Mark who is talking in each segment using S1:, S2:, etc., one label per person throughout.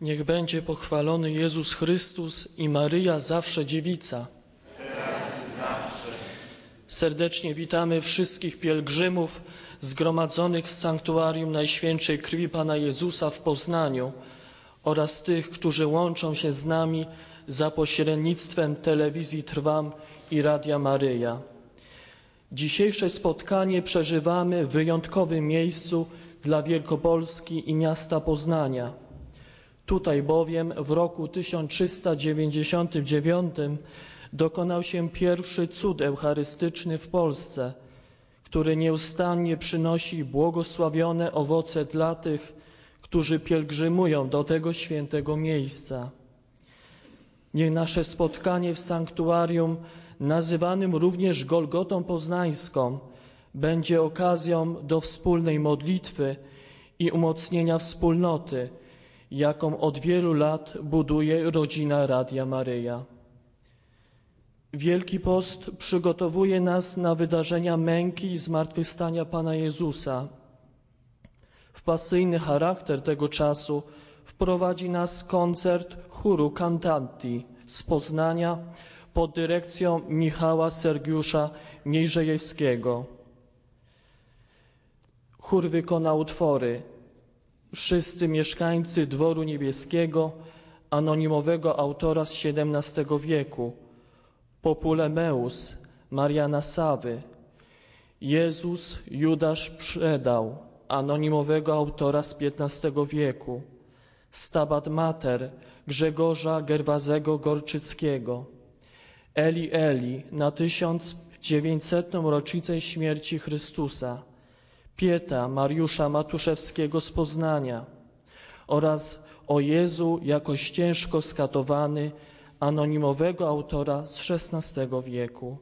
S1: Niech będzie pochwalony Jezus Chrystus i Maryja zawsze dziewica. Serdecznie witamy wszystkich pielgrzymów zgromadzonych w sanktuarium Najświętszej Krwi Pana Jezusa w Poznaniu oraz tych, którzy łączą się z nami za pośrednictwem telewizji Trwam i Radia Maryja. Dzisiejsze spotkanie przeżywamy w wyjątkowym miejscu dla Wielkopolski i miasta Poznania. Tutaj bowiem w roku 1399 dokonał się pierwszy cud eucharystyczny w Polsce, który nieustannie przynosi błogosławione owoce dla tych, którzy pielgrzymują do tego świętego miejsca. Niech nasze spotkanie w sanktuarium, nazywanym również Golgotą Poznańską, będzie okazją do wspólnej modlitwy i umocnienia wspólnoty, jaką od wielu lat buduje rodzina Radia Maryja. Wielki Post przygotowuje nas na wydarzenia męki i zmartwychwstania Pana Jezusa. W pasyjny charakter tego czasu wprowadzi nas koncert chóru Cantanti z Poznania pod dyrekcją Michała Sergiusza Mierzejewskiego. Chór wykona utwory Wszyscy mieszkańcy Dworu Niebieskiego, anonimowego autora z XVII wieku, Populemeus Mariana Sawy, Jezus Judasz przedał, anonimowego autora z XV wieku, Stabat Mater Grzegorza Gerwazego Gorczyckiego, Eli Eli na 1900. rocznicę śmierci Chrystusa, Pieta Mariusza Matuszewskiego z Poznania oraz O Jezu jakoś ciężko skatowany, anonimowego autora z XVI wieku.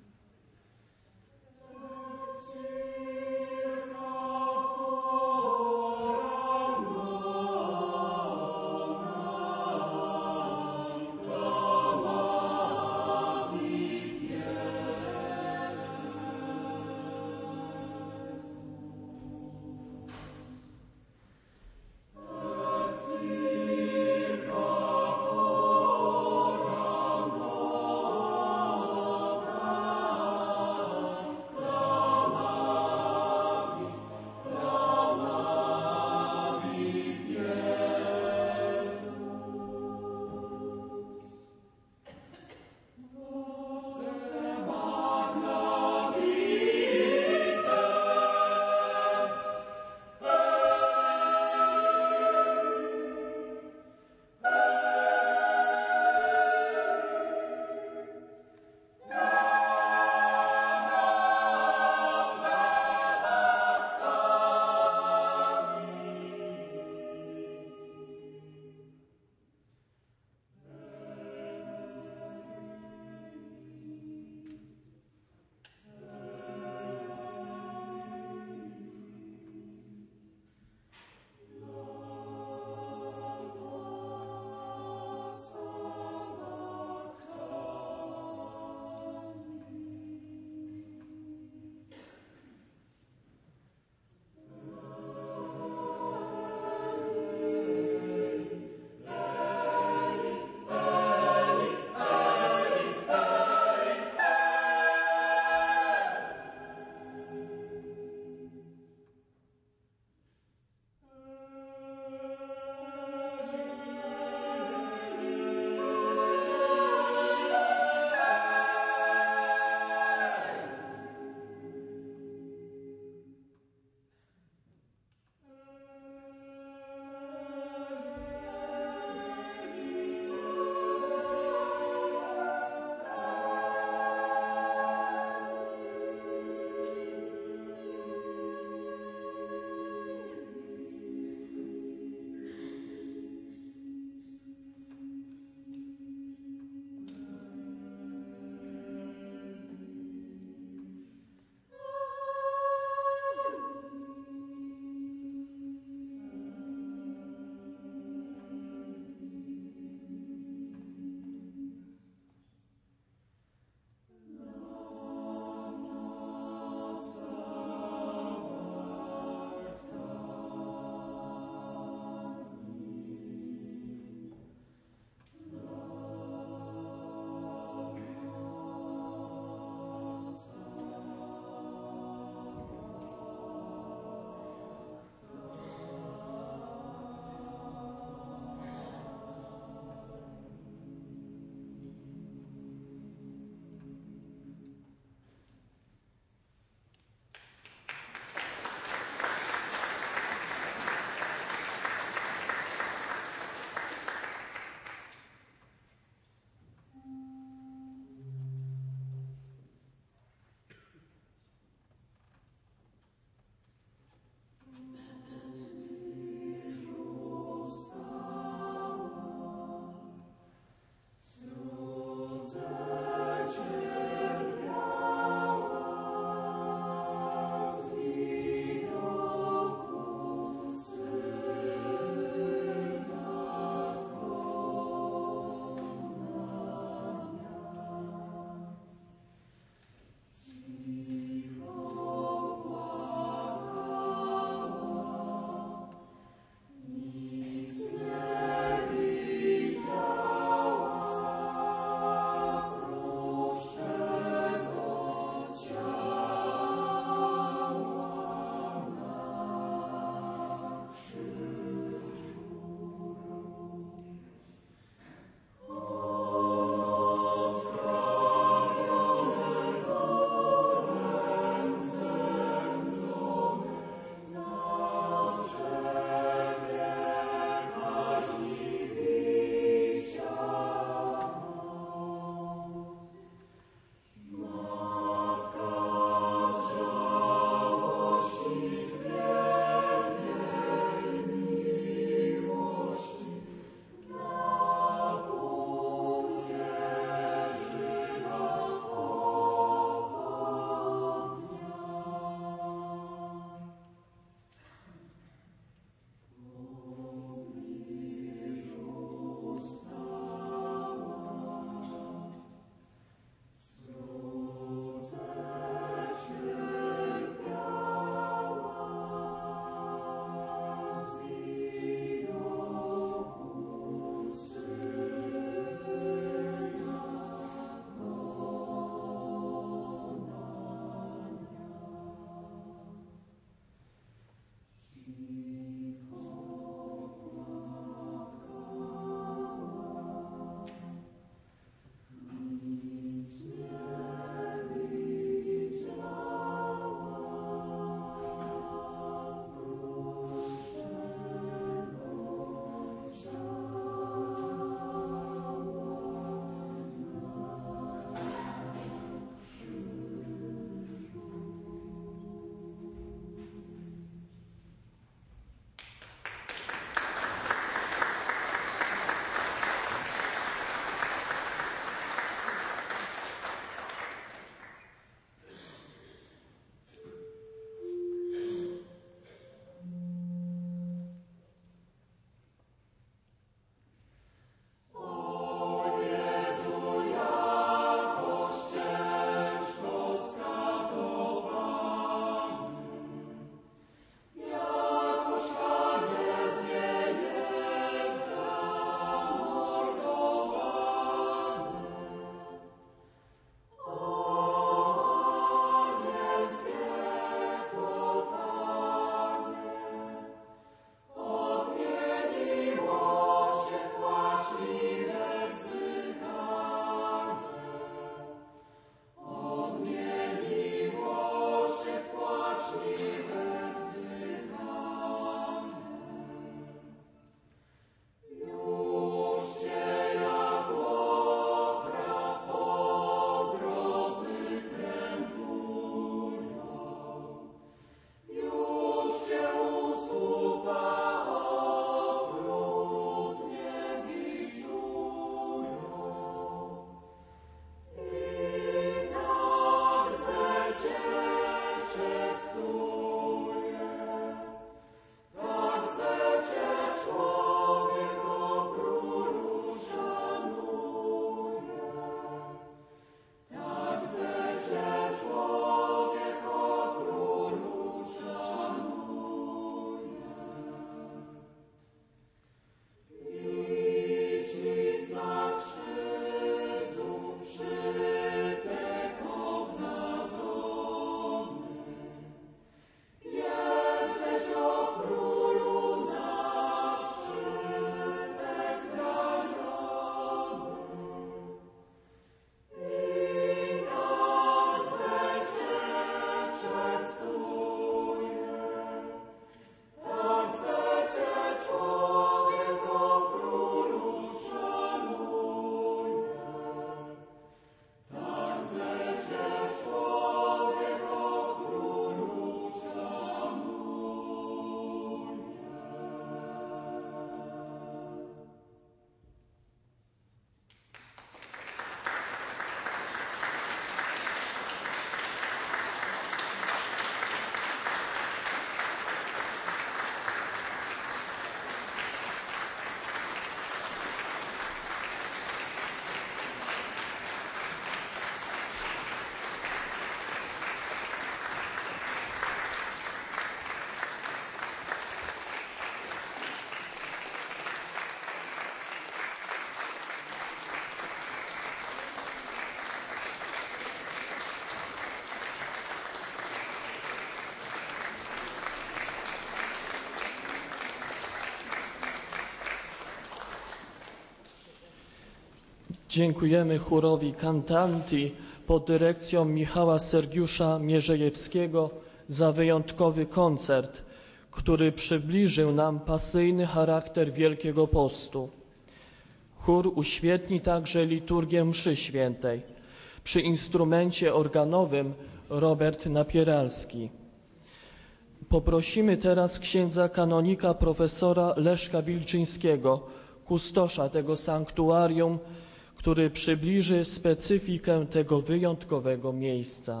S1: Dziękujemy chórowi Cantanti pod dyrekcją Michała Sergiusza Mierzejewskiego za wyjątkowy koncert, który przybliżył nam pasyjny charakter Wielkiego Postu. Chór uświetni także liturgię mszy świętej. Przy instrumencie organowym Robert Napieralski. Poprosimy teraz księdza kanonika profesora Leszka Wilczyńskiego, kustosza tego sanktuarium, który przybliży specyfikę tego wyjątkowego miejsca.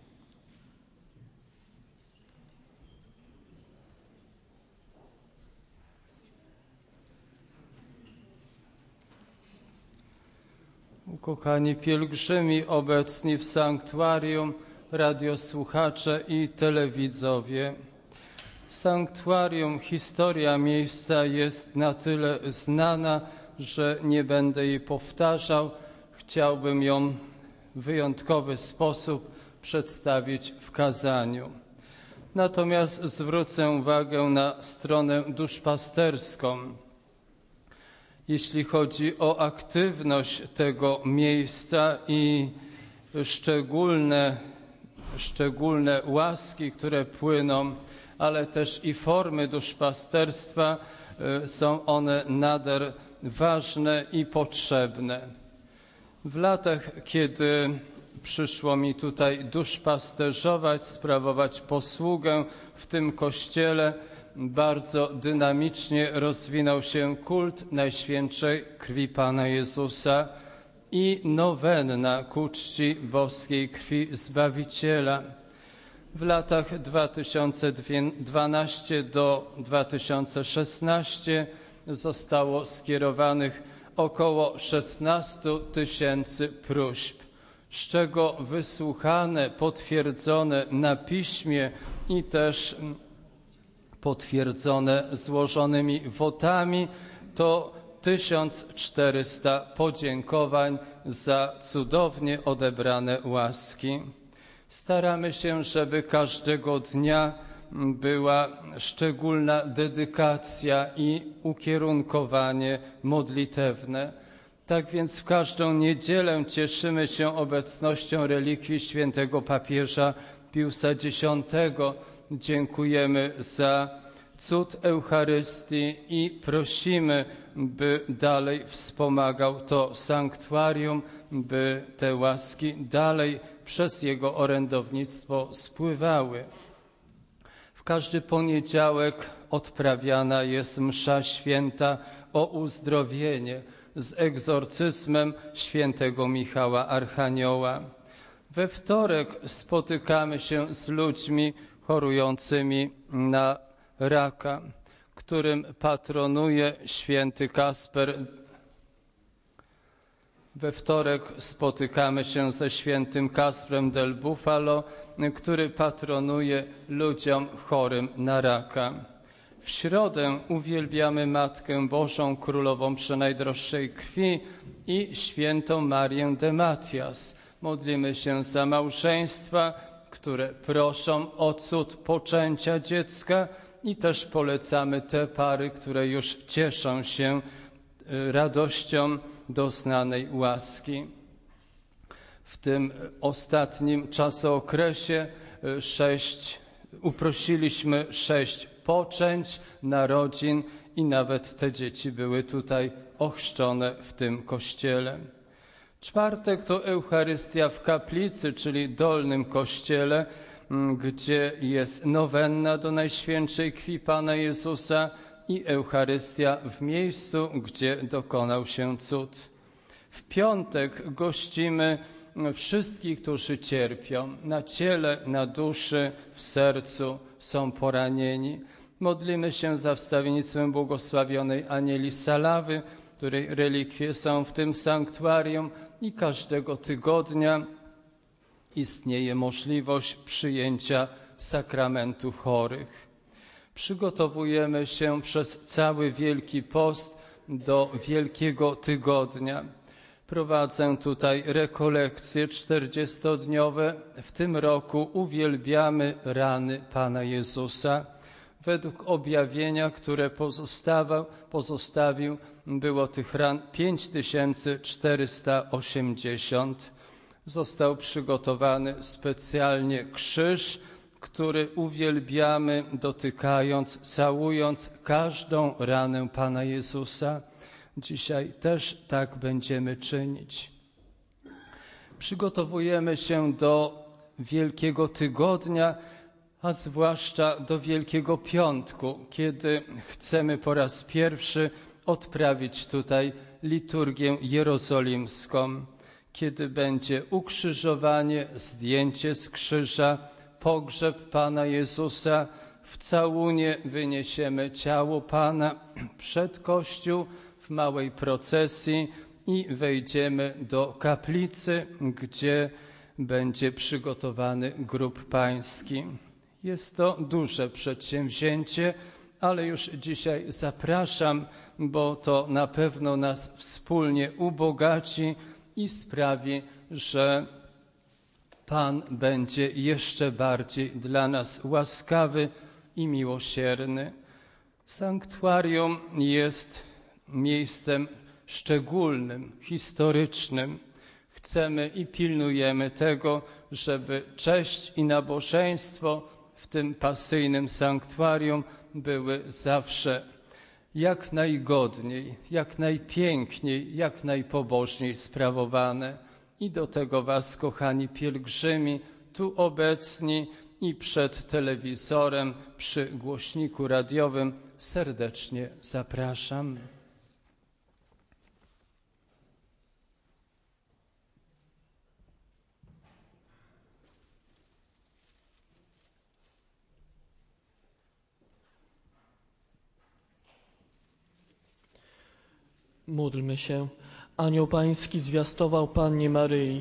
S2: Ukochani pielgrzymi obecni w sanktuarium, radiosłuchacze i telewidzowie. Sanktuarium, historia miejsca jest na tyle znana, że nie będę jej powtarzał. Chciałbym ją w wyjątkowy sposób przedstawić w kazaniu. Natomiast zwrócę uwagę na stronę duszpasterską. Jeśli chodzi o aktywność tego miejsca i szczególne łaski, które płyną, ale też i formy duszpasterstwa, są one nader ważne i potrzebne. W latach, kiedy przyszło mi tutaj duszpasterzować, sprawować posługę w tym kościele, bardzo dynamicznie rozwinął się kult Najświętszej Krwi Pana Jezusa i nowenna ku czci boskiej krwi Zbawiciela. W latach 2012 do 2016 zostało skierowanych około 16 000 próśb, z czego wysłuchane, potwierdzone na piśmie i też potwierdzone złożonymi wotami to 1400 podziękowań za cudownie odebrane łaski. Staramy się, żeby każdego dnia była szczególna dedykacja i ukierunkowanie modlitewne. Tak więc w każdą niedzielę cieszymy się obecnością relikwii świętego papieża Piusa X. Dziękujemy za cud Eucharystii i prosimy, by dalej wspomagał to sanktuarium, by te łaski dalej przez jego orędownictwo spływały. W każdy poniedziałek odprawiana jest msza święta o uzdrowienie z egzorcyzmem świętego Michała Archanioła. We wtorek spotykamy się z ludźmi chorującymi na raka, którym patronuje święty Kasper. We wtorek spotykamy się ze świętym Kasprem del Bufalo, który patronuje ludziom chorym na raka. W środę uwielbiamy Matkę Bożą, Królową Przenajdroższej Krwi i świętą Marię de Matias. Modlimy się za małżeństwa, które proszą o cud poczęcia dziecka i też polecamy te pary, które już cieszą się radością doznanej łaski. W tym ostatnim czasookresie uprosiliśmy 6 poczęć, narodzin i nawet te dzieci były tutaj ochrzczone w tym kościele. Czwartek to Eucharystia w kaplicy, czyli dolnym kościele, gdzie jest nowenna do Najświętszej Krwi Pana Jezusa i Eucharystia w miejscu, gdzie dokonał się cud. W piątek gościmy wszystkich, którzy cierpią na ciele, na duszy, w sercu, są poranieni. Modlimy się za wstawiennictwem błogosławionej Anieli Salawy, której relikwie są w tym sanktuarium i każdego tygodnia istnieje możliwość przyjęcia sakramentu chorych. Przygotowujemy się przez cały Wielki Post do Wielkiego Tygodnia. Prowadzę tutaj rekolekcje 40-dniowe. W tym roku uwielbiamy rany Pana Jezusa. Według objawienia, które pozostawił, było tych ran 5480. Został przygotowany specjalnie krzyż, który uwielbiamy, dotykając, całując każdą ranę Pana Jezusa. Dzisiaj też tak będziemy czynić. Przygotowujemy się do Wielkiego Tygodnia, a zwłaszcza do Wielkiego Piątku, kiedy chcemy po raz pierwszy odprawić tutaj liturgię jerozolimską, kiedy będzie ukrzyżowanie, zdjęcie z krzyża, pogrzeb Pana Jezusa. W całunie wyniesiemy ciało Pana przed Kościół w małej procesji i wejdziemy do kaplicy, gdzie będzie przygotowany grób pański. Jest to duże przedsięwzięcie, ale już dzisiaj zapraszam, bo to na pewno nas wspólnie ubogaci i sprawi, że Pan będzie jeszcze bardziej dla nas łaskawy i miłosierny. Sanktuarium jest miejscem szczególnym, historycznym. Chcemy i pilnujemy tego, żeby cześć i nabożeństwo w tym pasyjnym sanktuarium były zawsze jak najgodniej, jak najpiękniej, jak najpobożniej sprawowane. I do tego was, kochani pielgrzymi, tu obecni i przed telewizorem, przy głośniku radiowym serdecznie zapraszam.
S1: Módlmy się. Anioł Pański zwiastował Pannie Maryi.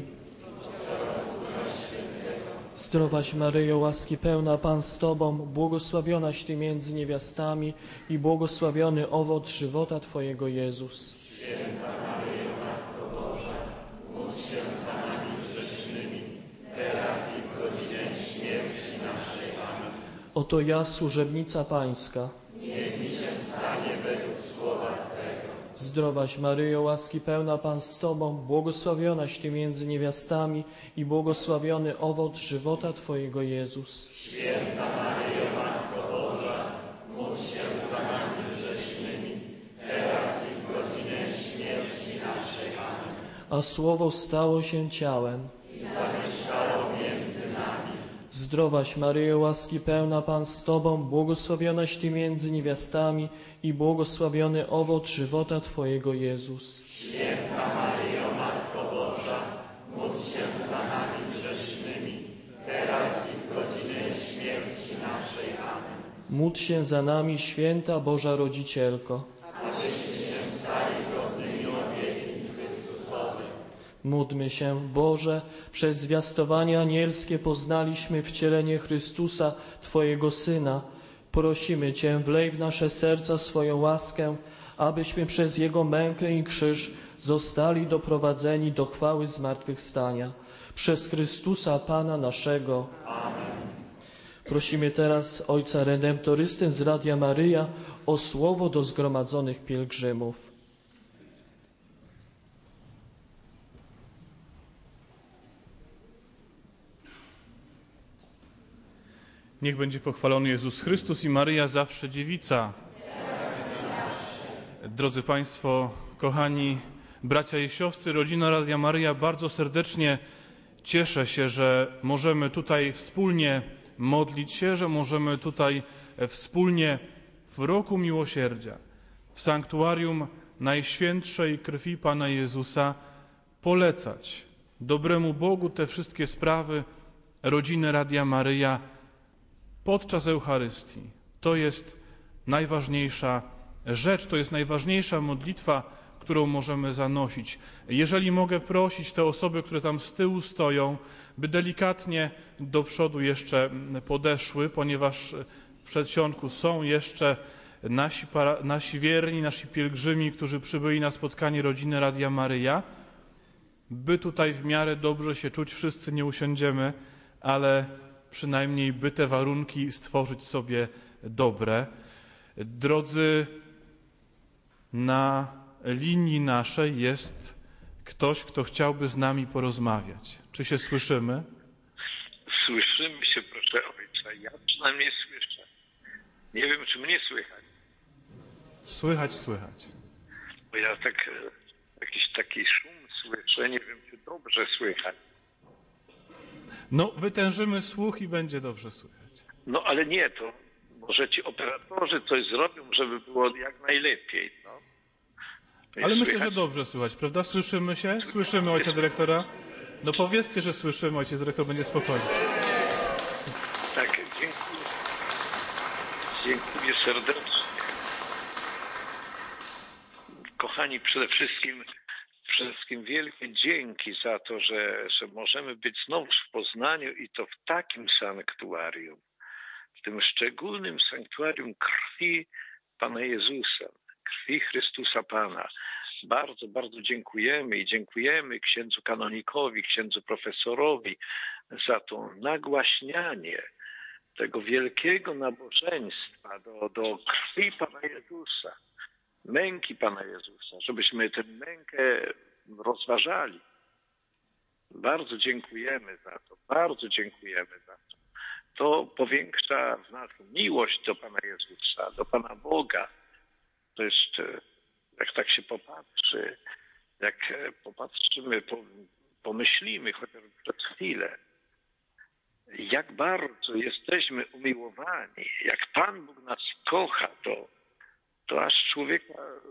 S1: Zdrowaś Maryjo, łaski pełna, Pan z Tobą, błogosławionaś Ty między niewiastami i błogosławiony owoc żywota Twojego, Jezus.
S3: Święta Maryjo, Matko Boża, módl się za nami grzesznymi, teraz i w godzinę śmierci naszej. Amen.
S1: Oto ja, służebnica Pańska.
S3: Niech mi się stanie według słowa Twego.
S1: Zdrowaś Maryjo, łaski pełna, Pan z Tobą, błogosławionaś Ty między niewiastami i błogosławiony owoc żywota Twojego, Jezus.
S3: Święta Maryjo, Matko Boża, módl się za nami grzesznymi, teraz i w godzinę śmierci naszej. Amen.
S1: A Słowo stało się ciałem.
S3: I zamieszkało między nami.
S1: Zdrowaś Maryjo, łaski pełna, Pan z Tobą, błogosławionaś Ty między niewiastami i błogosławiony owoc żywota Twojego, Jezus.
S3: Święta Maryjo, Matko Boża, módl się za nami grzesznymi, teraz i w godzinę śmierci naszej. Amen.
S1: Módl się za nami, święta Boża Rodzicielko.
S3: Abyśmy się stali godnymi obietnic Chrystusowych.
S1: Módlmy się, Boże, przez zwiastowanie anielskie poznaliśmy wcielenie Chrystusa, Twojego Syna. Prosimy Cię, wlej w nasze serca swoją łaskę, abyśmy przez Jego mękę i krzyż zostali doprowadzeni do chwały zmartwychwstania. Przez Chrystusa Pana naszego.
S3: Amen.
S1: Prosimy teraz Ojca Redemptorystę z Radia Maryja o słowo do zgromadzonych pielgrzymów.
S4: Niech będzie pochwalony Jezus Chrystus i Maryja zawsze dziewica. Drodzy Państwo, kochani bracia i siostry, rodzina Radia Maryja, bardzo serdecznie cieszę się, że możemy tutaj wspólnie modlić się, że możemy tutaj wspólnie w roku miłosierdzia, w sanktuarium Najświętszej Krwi Pana Jezusa polecać dobremu Bogu te wszystkie sprawy rodziny Radia Maryja podczas Eucharystii. To jest najważniejsza rzecz, to jest najważniejsza modlitwa, którą możemy zanosić. Jeżeli mogę prosić te osoby, które tam z tyłu stoją, by delikatnie do przodu jeszcze podeszły, ponieważ w przedsionku są jeszcze nasi wierni, nasi pielgrzymi, którzy przybyli na spotkanie rodziny Radia Maryja, by tutaj w miarę dobrze się czuć. Wszyscy nie usiądziemy, ale przynajmniej by te warunki stworzyć sobie dobre. Drodzy, na linii naszej jest ktoś, kto chciałby z nami porozmawiać. Czy się słyszymy?
S5: Słyszymy się, proszę ojca. Ja przynajmniej słyszę. Nie wiem, czy mnie słychać.
S4: Słychać, słychać.
S5: Bo ja jakiś taki szum słyszę. Nie wiem, czy dobrze słychać.
S4: No, wytężymy słuch i będzie dobrze słychać.
S5: No ale nie, to może ci operatorzy coś zrobią, żeby było jak najlepiej. No.
S4: Ale myślę, że dobrze słychać, prawda? Słyszymy się? Słyszymy ojca dyrektora? No powiedzcie, że słyszymy, ojciec dyrektor będzie spokojny.
S5: Tak, dziękuję. Dziękuję serdecznie. Kochani, przede wszystkim wielkie dzięki za to, że możemy być znowu w Poznaniu i to w takim sanktuarium. W tym szczególnym sanktuarium krwi Pana Jezusa, krwi Chrystusa Pana. Bardzo, bardzo dziękujemy i dziękujemy księdzu kanonikowi, księdzu profesorowi za to nagłaśnianie tego wielkiego nabożeństwa do krwi Pana Jezusa, męki Pana Jezusa, żebyśmy tę mękę rozważali. Bardzo dziękujemy za to, bardzo dziękujemy za to. To powiększa w nas miłość do Pana Jezusa, do Pana Boga. To jest, jak tak się popatrzy, jak popatrzymy, pomyślimy chociaż przez chwilę, jak bardzo jesteśmy umiłowani, jak Pan Bóg nas kocha, to aż człowieka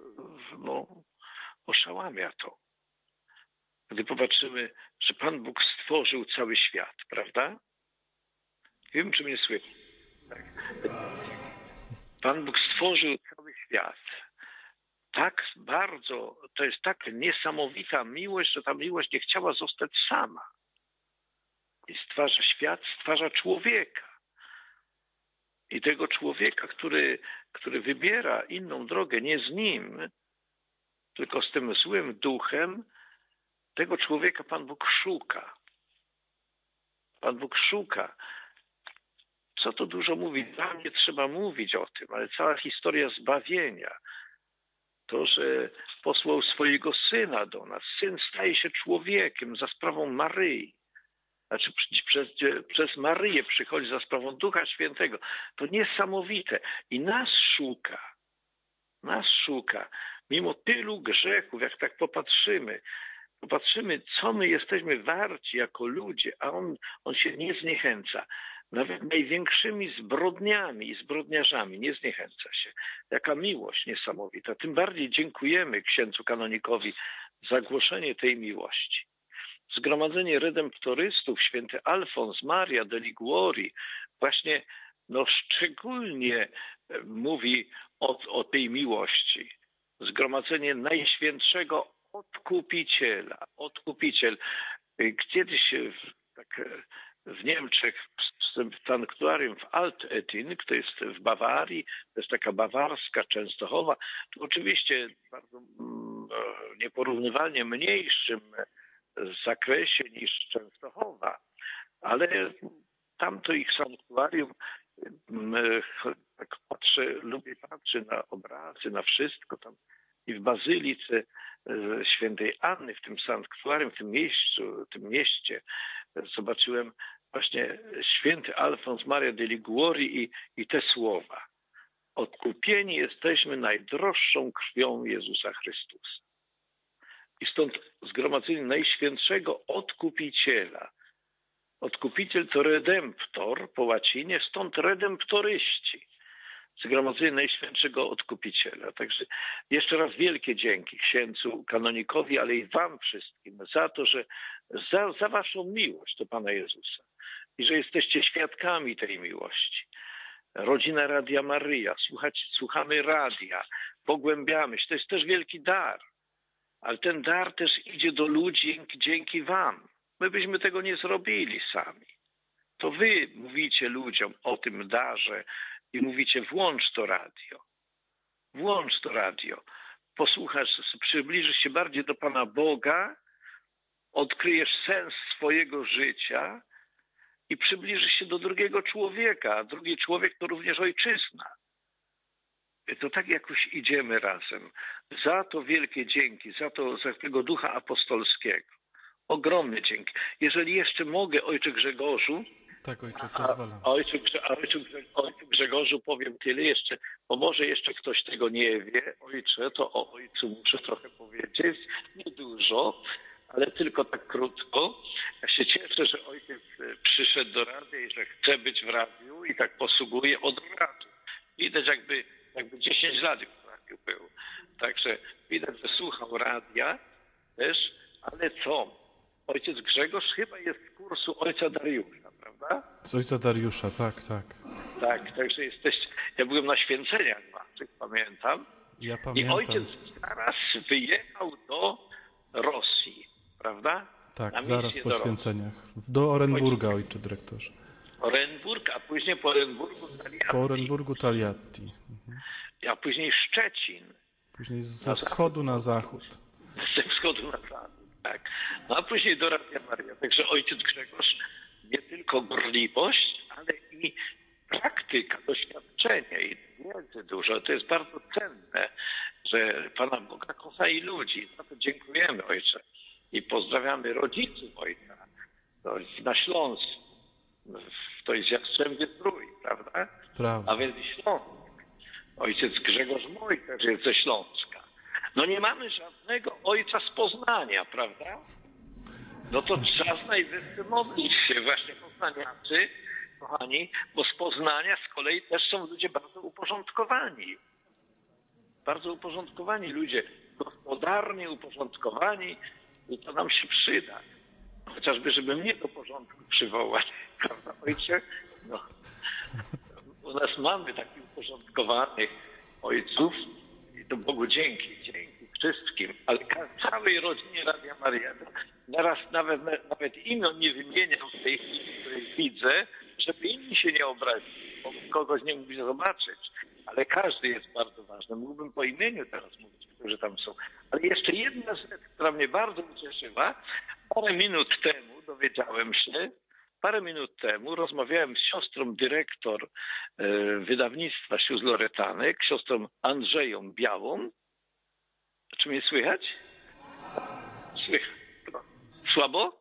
S5: oszałamia to. Gdy popatrzymy, że Pan Bóg stworzył cały świat, prawda? Nie wiem, czy mnie słychać. Tak. Pan Bóg stworzył cały świat. Tak bardzo, to jest tak niesamowita miłość, że ta miłość nie chciała zostać sama. I stwarza świat, stwarza człowieka. I tego człowieka, który wybiera inną drogę, nie z nim, tylko z tym złym duchem, tego człowieka Pan Bóg szuka. Pan Bóg szuka. Co to dużo mówi? Dla mnie trzeba mówić o tym, ale cała historia zbawienia, to, że posłał swojego Syna do nas. Syn staje się człowiekiem za sprawą Maryi. Znaczy przez Maryję przychodzi za sprawą Ducha Świętego. To niesamowite. I nas szuka. Mimo tylu grzechów, jak tak popatrzymy, co my jesteśmy warci jako ludzie, a on się nie zniechęca. Nawet największymi zbrodniami i zbrodniarzami nie zniechęca się. Jaka miłość niesamowita. Tym bardziej dziękujemy księdzu kanonikowi za głoszenie tej miłości. Zgromadzenie redemptorystów, święty Alfons Maria de Liguori, właśnie szczególnie mówi o tej miłości. Zgromadzenie Najświętszego Odkupiciela. Odkupiciel. Kiedyś w Niemczech, w sanktuarium w Altettin, to jest w Bawarii, to jest taka bawarska Częstochowa, to oczywiście bardzo nieporównywalnie mniejszym zakresie niż Częstochowa, ale tamto ich sanktuarium, tak lubię patrzeć na obrazy, na wszystko tam i w bazylice świętej Anny, w tym sanktuarium, w tym mieście zobaczyłem właśnie święty Alfons Maria de Liguori i te słowa. Odkupieni jesteśmy najdroższą krwią Jezusa Chrystusa. I stąd zgromadzenie Najświętszego Odkupiciela. Odkupiciel to redemptor po łacinie, stąd redemptoryści. Zgromadzenie Najświętszego Odkupiciela. Także jeszcze raz wielkie dzięki księdzu kanonikowi, ale i wam wszystkim za to, że za waszą miłość do Pana Jezusa i że jesteście świadkami tej miłości. Rodzina Radia Maryja, słuchamy radia, pogłębiamy się. To jest też wielki dar, ale ten dar też idzie do ludzi dzięki wam. My byśmy tego nie zrobili sami. To wy mówicie ludziom o tym darze i mówicie, włącz to radio. Włącz to radio. Posłuchasz, przybliżysz się bardziej do Pana Boga, odkryjesz sens swojego życia i przybliżysz się do drugiego człowieka, a drugi człowiek to również ojczyzna. To tak jakoś idziemy razem. Za to wielkie dzięki, za tego ducha apostolskiego. Ogromne dzięki. Jeżeli jeszcze mogę, ojcze Grzegorzu,
S4: Tak, ojcze, pozwalam.
S5: ojcu Grzegorzu powiem tyle jeszcze, bo może jeszcze ktoś tego nie wie. Ojcze, to o ojcu muszę trochę powiedzieć. Niedużo, ale tylko tak krótko. Ja się cieszę, że ojciec przyszedł do radia i że chce być w radiu i tak posługuje od razu. Widać jakby 10 lat w radiu był. Także widać, że słuchał radia też, ale co? Ojciec Grzegorz chyba jest z kursu ojca Dariusza, prawda?
S4: Z ojca Dariusza, tak.
S5: Tak, także jesteście. Ja byłem na święceniach waszych, pamiętam.
S4: Ja
S5: I
S4: pamiętam.
S5: ojciec zaraz wyjechał do Rosji, prawda?
S4: Tak,
S5: Na
S4: zaraz
S5: misję
S4: po
S5: do Rosji.
S4: święceniach. Do Orenburga, ojcze dyrektorze.
S5: Orenburg, a później po Orenburgu Taliatti,
S4: Po Orenburgu Taliatti.
S5: a później Szczecin.
S4: Później ze wschodu na zachód.
S5: Ze wschodu na zachód, tak. No a później do Radia Maria. Także ojciec Grzegorz nie tylko gorliwość, ale i praktyka, doświadczenie i wiedzy dużo. To jest bardzo cenne, że Pana Boga kocha i ludzi. Za to dziękujemy, ojcze. I pozdrawiamy rodziców ojca. To jest na Śląsku. To jest Jastrzębie Zdrój, prawda?
S4: Prawda.
S5: A więc Śląsk. Ojciec Grzegorz mój też jest ze Śląska. No nie mamy żadnego ojca z Poznania, prawda? No to trzeba najwyżej modlić się właśnie poznaniacy, kochani, bo z Poznania z kolei też są ludzie bardzo uporządkowani. Bardzo uporządkowani ludzie, gospodarnie uporządkowani i to nam się przyda. Chociażby, żeby mnie do porządku przywołać, prawda, ojcze? No. U nas mamy takich uporządkowanych ojców i to Bogu dzięki wszystkim, ale całej rodzinie Radia Maria. Naraz nawet imion nie wymieniam w tej chwili, której widzę, żeby inni się nie obrazili, bo kogoś nie mógł zobaczyć, ale każdy jest bardzo ważny. Mógłbym po imieniu teraz mówić, którzy tam są. Ale jeszcze jedna rzecz, która mnie bardzo ucieszyła. Parę minut temu rozmawiałem z siostrą dyrektor wydawnictwa Sióstr Loretanek, siostrą Andrzeją Białą. Czy mnie słychać? Słychać. Słabo?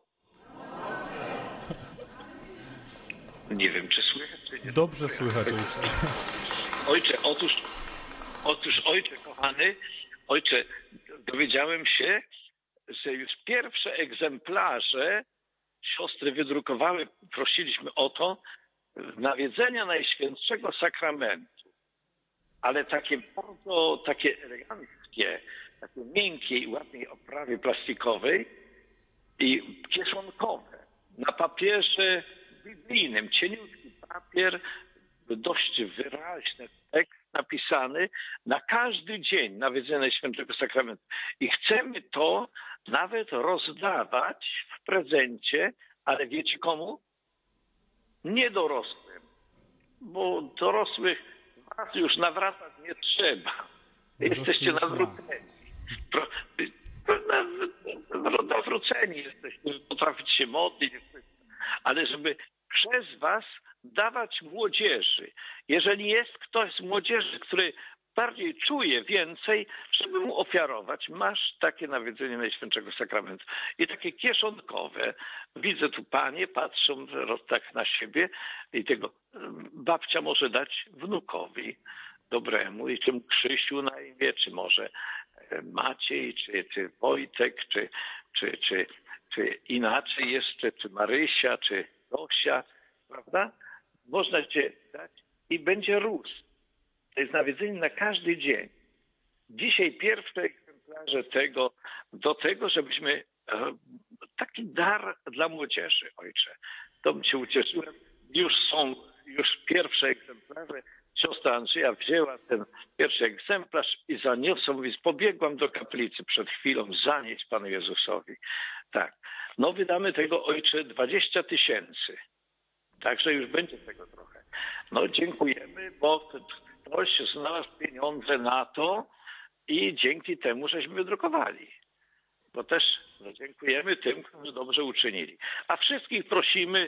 S5: Nie wiem, czy słychać, czy nie.
S4: Dobrze słychać, ojcze.
S5: Ojcze, otóż ojcze kochany, ojcze, dowiedziałem się, że już pierwsze egzemplarze siostry wydrukowały, prosiliśmy o to, nawiedzenia Najświętszego Sakramentu. Ale takie bardzo, takie eleganckie, takie miękkiej i ładnej oprawie plastikowej i kieszonkowe. Na papierze biblijnym, cieniutki papier, dość wyraźny tekst napisany na każdy dzień nawiedzenia Najświętszego Sakramentu. I chcemy to nawet rozdawać w prezencie, ale wiecie komu? Nie dorosłym, bo dorosłych was już nawracać nie trzeba. Jesteście nawróceni. Nawróceni jesteście, potraficie się modlić, ale żeby przez was dawać młodzieży. Jeżeli jest ktoś z młodzieży, który bardziej czuje więcej, żeby mu ofiarować. Masz takie nawiedzenie Najświętszego Sakramentu. I takie kieszonkowe. Widzę tu panie, patrzą tak na siebie i tego babcia może dać wnukowi dobremu i czym Krzysiu na imię, czy może Maciej, czy Wojtek, czy inaczej jeszcze, czy Marysia, czy Zosia, prawda? Można cię dać i będzie rósł. To jest nawiedzenie na każdy dzień. Dzisiaj pierwsze egzemplarze do tego, żebyśmy taki dar dla młodzieży, ojcze. To się ucieszyłem. Już pierwsze egzemplarze. Siostra Andrzeja wzięła ten pierwszy egzemplarz i zaniosła, mówi, pobiegłam do kaplicy przed chwilą zanieść Panu Jezusowi. Tak. No wydamy tego, ojcze, 20 000. Także już będzie tego trochę. No dziękujemy, bo ktoś znalazł pieniądze na to i dzięki temu żeśmy wydrukowali. Bo też dziękujemy tym, którzy dobrze uczynili. A wszystkich prosimy,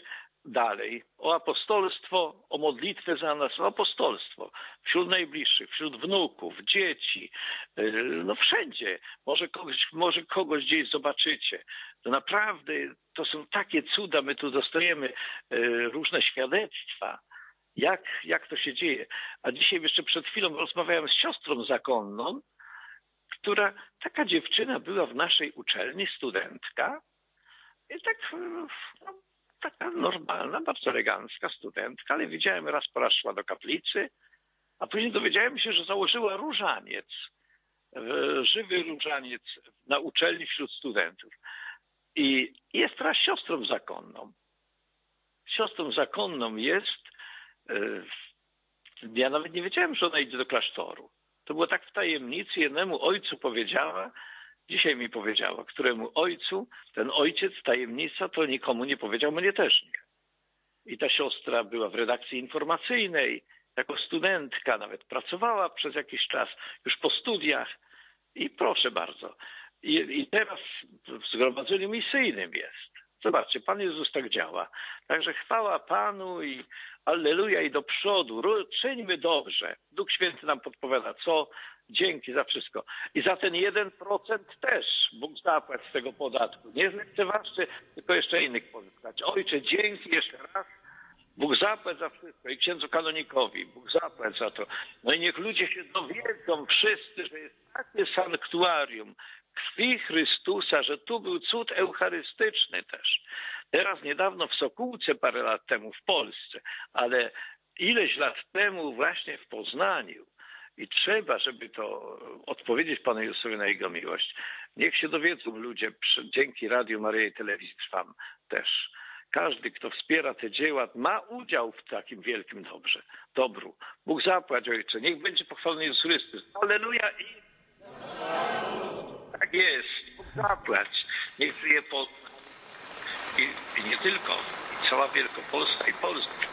S5: dalej o apostolstwo, o modlitwę za nas, o apostolstwo wśród najbliższych, wśród wnuków, dzieci, no wszędzie. Może kogoś gdzieś zobaczycie. To naprawdę to są takie cuda, my tu dostajemy różne świadectwa, jak to się dzieje. A dzisiaj jeszcze przed chwilą rozmawiałem z siostrą zakonną, taka dziewczyna była w naszej uczelni, studentka, i taka normalna, bardzo elegancka studentka, ale widziałem, raz po raz szła do kaplicy, a później dowiedziałem się, że założyła różaniec, żywy różaniec na uczelni wśród studentów. I jest teraz siostrą zakonną. Siostrą zakonną jest, ja nawet nie wiedziałem, że ona idzie do klasztoru. To było tak w tajemnicy, jednemu ojcu powiedziała, dzisiaj mi powiedziała, któremu ojcu, ten ojciec, tajemnica, to nikomu nie powiedział, mnie też nie. I ta siostra była w redakcji informacyjnej, jako studentka, nawet pracowała przez jakiś czas, już po studiach. I proszę bardzo. I teraz w zgromadzeniu misyjnym jest. Zobaczcie, Pan Jezus tak działa. Także chwała Panu i alleluja i do przodu. Czyńmy dobrze. Duch Święty nam podpowiada, co. Dzięki za wszystko. I za ten 1% też Bóg zapłać z tego podatku. Nie lekceważcie, tylko jeszcze innych pozyskać. Ojcze, dzięki jeszcze raz. Bóg zapłać za wszystko. I księdzu kanonikowi. Bóg zapłać za to. No i niech ludzie się dowiedzą wszyscy, że jest takie sanktuarium krwi Chrystusa, że tu był cud eucharystyczny też. Teraz niedawno w Sokółce, parę lat temu w Polsce, ale ileś lat temu właśnie w Poznaniu. I trzeba, żeby to odpowiedzieć Panu Jezusowi na Jego miłość. Niech się dowiedzą ludzie, dzięki Radiu Maryja i Telewizji Trwam też. Każdy, kto wspiera te dzieła, ma udział w takim wielkim dobru. Bóg zapłać, Ojcze. Niech będzie pochwalony Jezus Chrystus. Alleluja i... Tak jest. Bóg zapłać. Niech żyje Polska. I nie tylko. I cała Wielkopolska i Polska.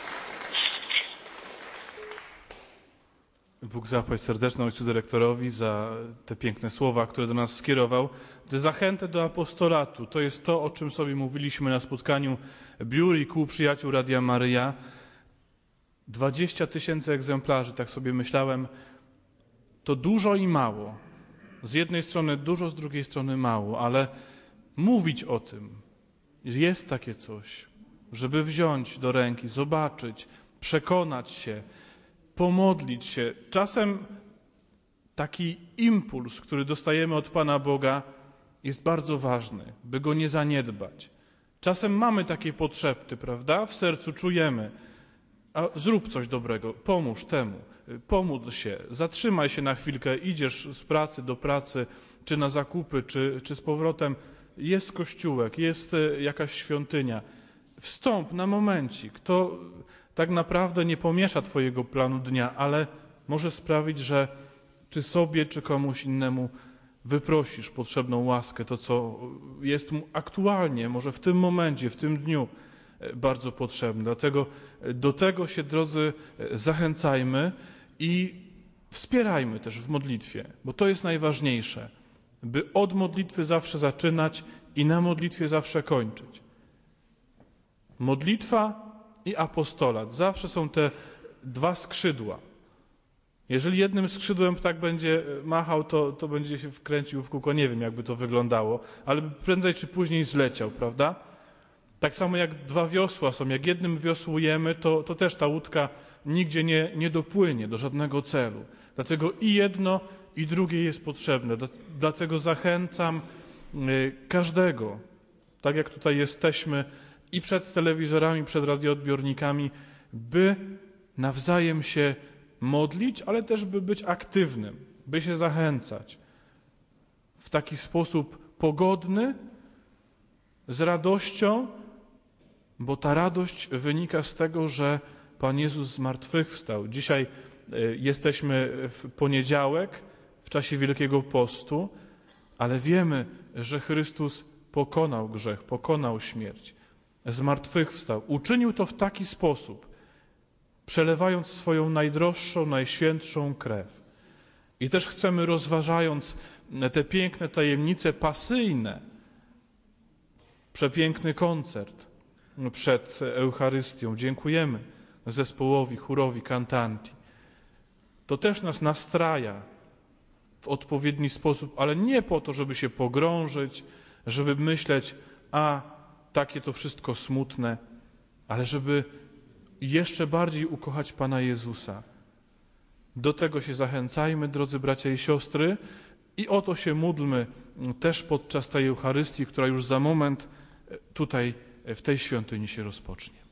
S4: Bóg zapłać serdeczną ojcu dyrektorowi za te piękne słowa, które do nas skierował. Tę zachętę do apostolatu. To jest to, o czym sobie mówiliśmy na spotkaniu biur i kół przyjaciół Radia Maryja. 20 000 egzemplarzy, tak sobie myślałem. To dużo i mało. Z jednej strony dużo, z drugiej strony mało, ale mówić o tym. Jest takie coś, żeby wziąć do ręki, zobaczyć, przekonać się, pomodlić się. Czasem taki impuls, który dostajemy od Pana Boga, jest bardzo ważny, by go nie zaniedbać. Czasem mamy takie potrzeby, prawda? W sercu czujemy, a zrób coś dobrego, pomóż temu, pomódl się, zatrzymaj się na chwilkę, idziesz z pracy do pracy, czy na zakupy, czy z powrotem. Jest kościółek, jest jakaś świątynia. Wstąp na momencik. To tak naprawdę nie pomiesza twojego planu dnia, ale może sprawić, że czy sobie, czy komuś innemu wyprosisz potrzebną łaskę, to co jest mu aktualnie, może w tym momencie, w tym dniu bardzo potrzebne. Dlatego do tego się, drodzy, zachęcajmy i wspierajmy też w modlitwie, bo to jest najważniejsze, by od modlitwy zawsze zaczynać i na modlitwie zawsze kończyć. Modlitwa i apostolat. Zawsze są te dwa skrzydła. Jeżeli jednym skrzydłem ptak będzie machał, to będzie się wkręcił w kółko. Nie wiem, jakby to wyglądało, ale prędzej czy później zleciał, prawda? Tak samo jak dwa wiosła są. Jak jednym wiosłujemy, to też ta łódka nigdzie nie dopłynie do żadnego celu. Dlatego i jedno, i drugie jest potrzebne. Dlatego zachęcam każdego, tak jak tutaj jesteśmy, i przed telewizorami, przed radioodbiornikami, by nawzajem się modlić, ale też by być aktywnym, by się zachęcać w taki sposób pogodny, z radością, bo ta radość wynika z tego, że Pan Jezus zmartwychwstał. Dzisiaj jesteśmy w poniedziałek, w czasie Wielkiego Postu, ale wiemy, że Chrystus pokonał grzech, pokonał śmierć. Zmartwychwstał. Uczynił to w taki sposób, przelewając swoją najdroższą, najświętszą krew. I też chcemy, rozważając te piękne tajemnice pasyjne, przepiękny koncert, przed Eucharystią. Dziękujemy zespołowi, chórowi Cantanti. To też nas nastraja w odpowiedni sposób, ale nie po to, żeby się pogrążyć, żeby myśleć, a takie to wszystko smutne, ale żeby jeszcze bardziej ukochać Pana Jezusa. Do tego się zachęcajmy, drodzy bracia i siostry, i o to się módlmy też podczas tej Eucharystii, która już za moment tutaj w tej świątyni się rozpocznie.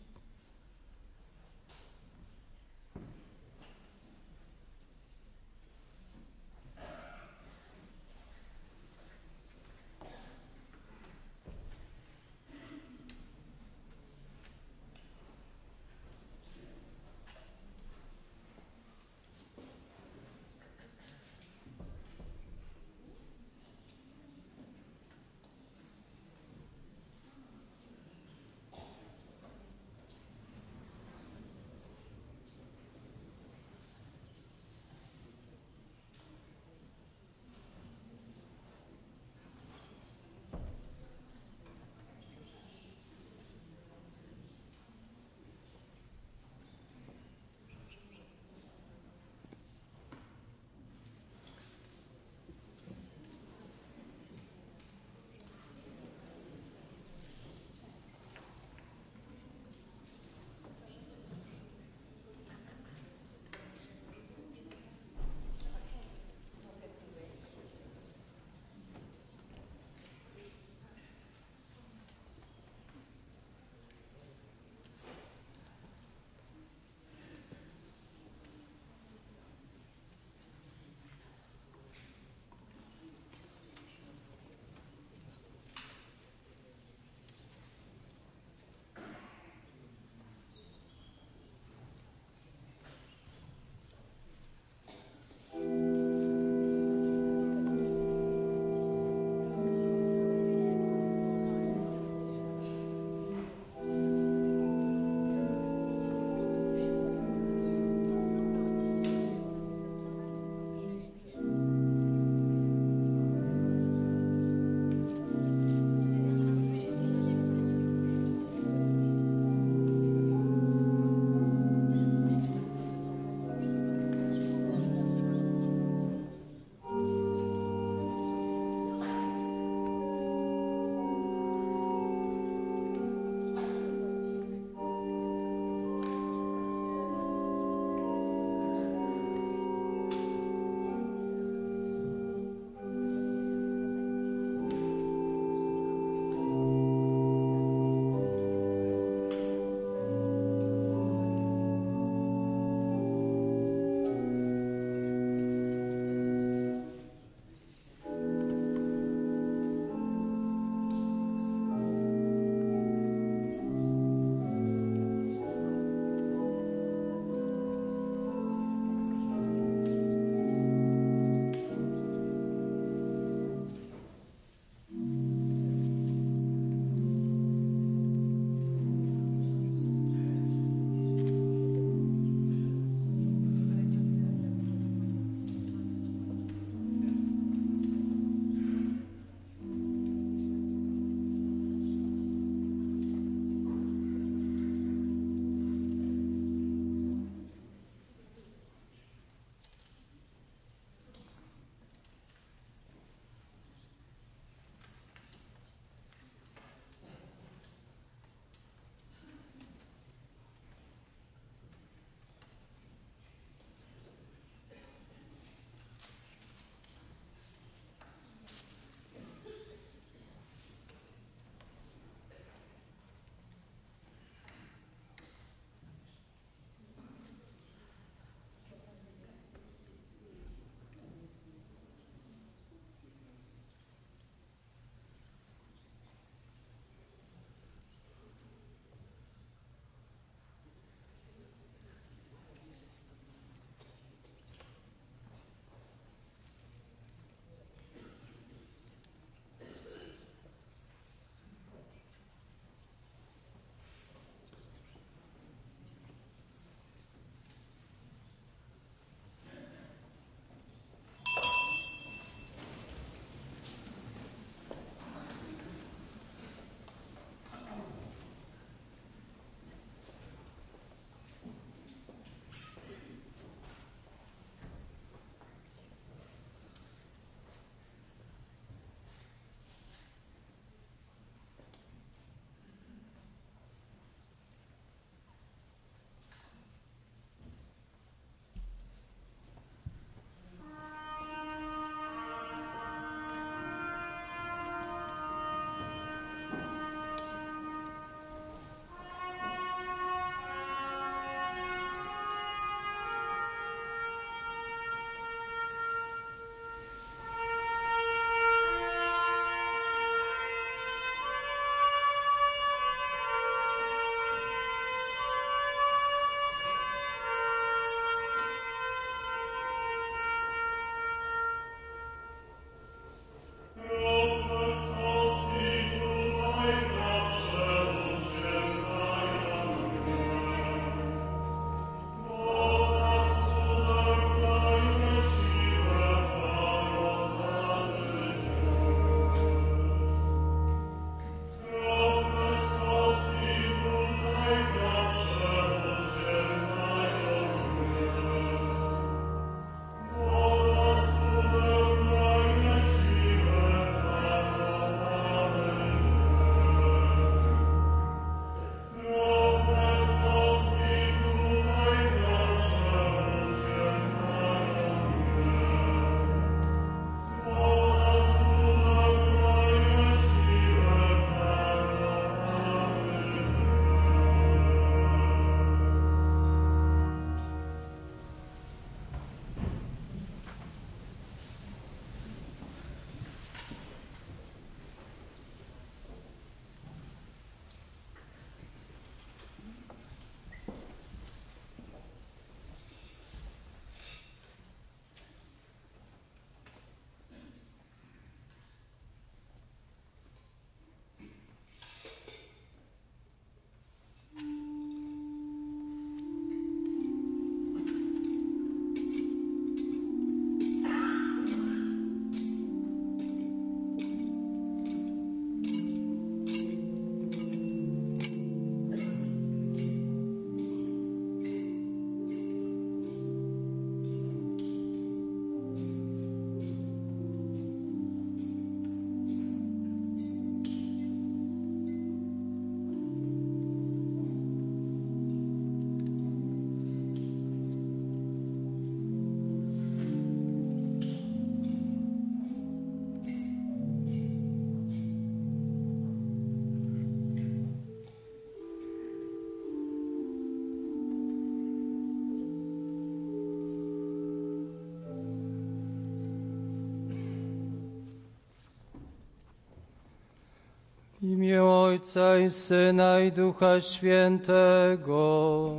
S2: imię Ojca i Syna i Ducha Świętego.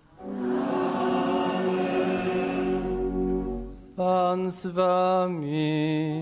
S2: Pan z wami.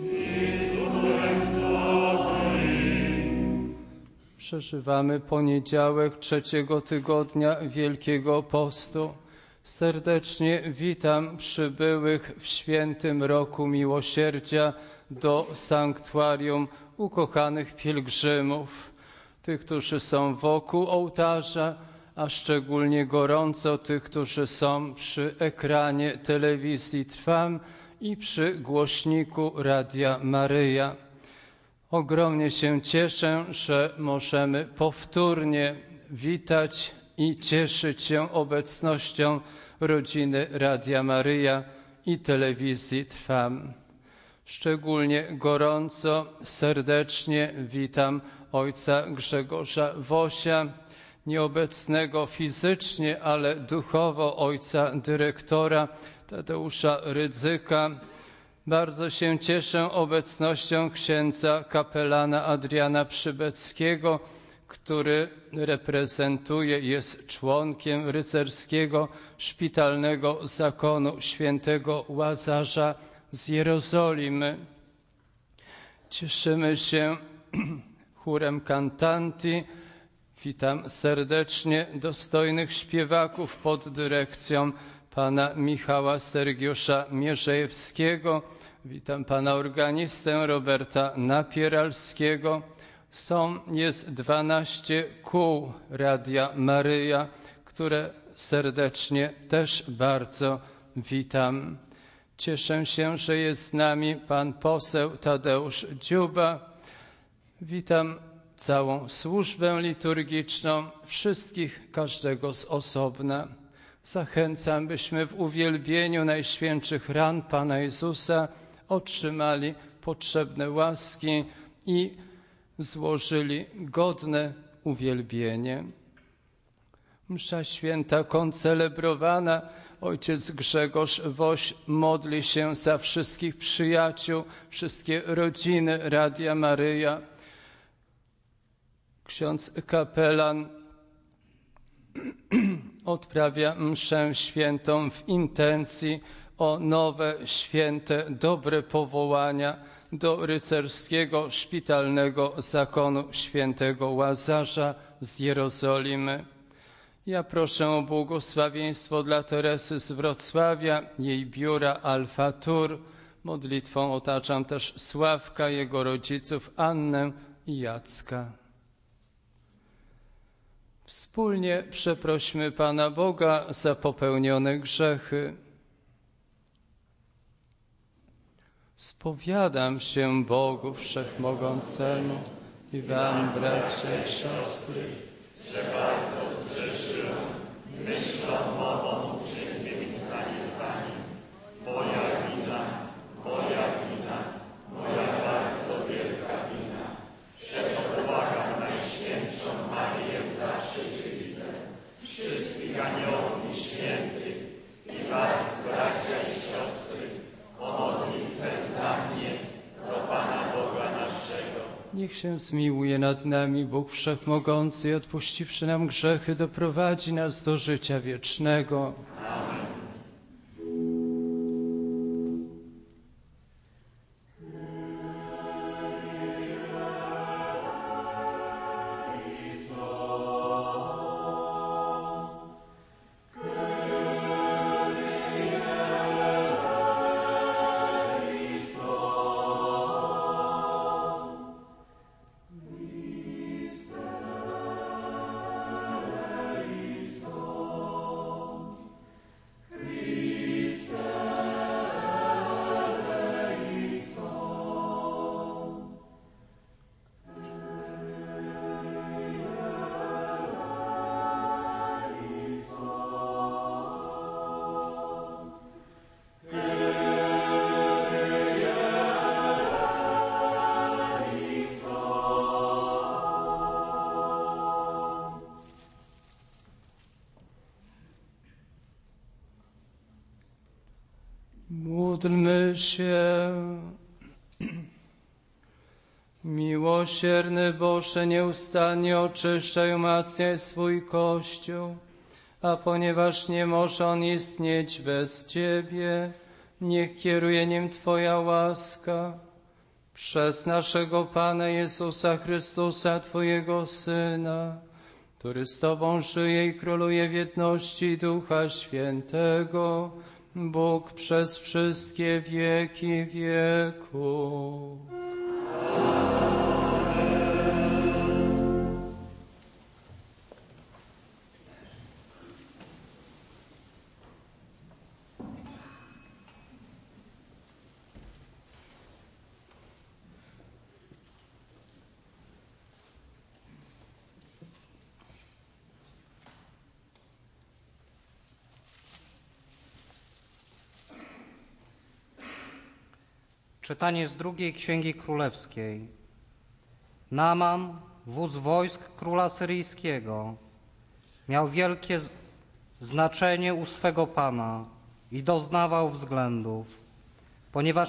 S2: Przeżywamy poniedziałek trzeciego tygodnia Wielkiego Postu. Serdecznie witam przybyłych w świętym roku miłosierdzia do sanktuarium ukochanych pielgrzymów, tych, którzy są wokół ołtarza, a szczególnie gorąco tych, którzy są przy ekranie telewizji Trwam i przy głośniku Radia Maryja. Ogromnie się cieszę, że możemy powtórnie witać i cieszyć się obecnością rodziny Radia Maryja i telewizji Trwam. Szczególnie gorąco, serdecznie witam ojca Grzegorza Wosia, nieobecnego fizycznie, ale duchowo ojca dyrektora Tadeusza Rydzyka. Bardzo się cieszę obecnością księdza kapelana Adriana Przybeckiego, który reprezentuje, jest członkiem rycerskiego szpitalnego zakonu świętego Łazarza z Jerozolimy. Cieszymy się chórem cantanti. Witam serdecznie dostojnych śpiewaków pod dyrekcją pana Michała Sergiusza Mierzejewskiego. Witam pana organistę Roberta Napieralskiego. Jest 12 kół Radia Maryja, które serdecznie też bardzo witam. Cieszę się, że jest z nami pan poseł Tadeusz Dziuba. Witam całą służbę liturgiczną, wszystkich, każdego z osobna. Zachęcam, byśmy w uwielbieniu najświętszych ran Pana Jezusa otrzymali potrzebne łaski i złożyli godne uwielbienie. Msza święta koncelebrowana. Ojciec Grzegorz Woś modli się za wszystkich przyjaciół, wszystkie rodziny Radia Maryja. Ksiądz kapelan odprawia mszę świętą w intencji o nowe, święte, dobre powołania do rycerskiego szpitalnego zakonu świętego Łazarza z Jerozolimy. Ja proszę o błogosławieństwo dla Teresy z Wrocławia, jej biura Alfa Tur. Modlitwą otaczam też Sławka, jego rodziców, Annę i Jacka. Wspólnie przeprośmy Pana Boga za popełnione grzechy. Spowiadam się Bogu Wszechmogącemu i wam, bracia i siostry,
S3: że bardzo zgrzeszyłem myślą, mową, uczynkiem i zaniedbaniem. Moja wina, moja bardzo wielka wina. Przebłagam Najświętszą Maryję zawsze Dziewicę, wszystkich aniołów i świętych i was, bracia i siostry, o modlitwę za mnie do Pana Boga naszego.
S2: Niech się zmiłuje nad nami Bóg Wszechmogący i odpuściwszy nam grzechy, doprowadzi nas do życia wiecznego.
S3: Amen.
S2: Módlmy się. Miłosierny Boże, nieustannie oczyszczaj, umacniaj swój Kościół, a ponieważ nie może on istnieć bez Ciebie, niech kieruje nim Twoja łaska. Przez naszego Pana Jezusa Chrystusa, Twojego Syna, który z Tobą żyje i króluje w jedności Ducha Świętego, Bóg przez wszystkie wieki wieków.
S6: Czytanie z drugiej Księgi Królewskiej. Naaman, wódz wojsk króla syryjskiego, miał wielkie znaczenie u swego pana i doznawał względów, ponieważ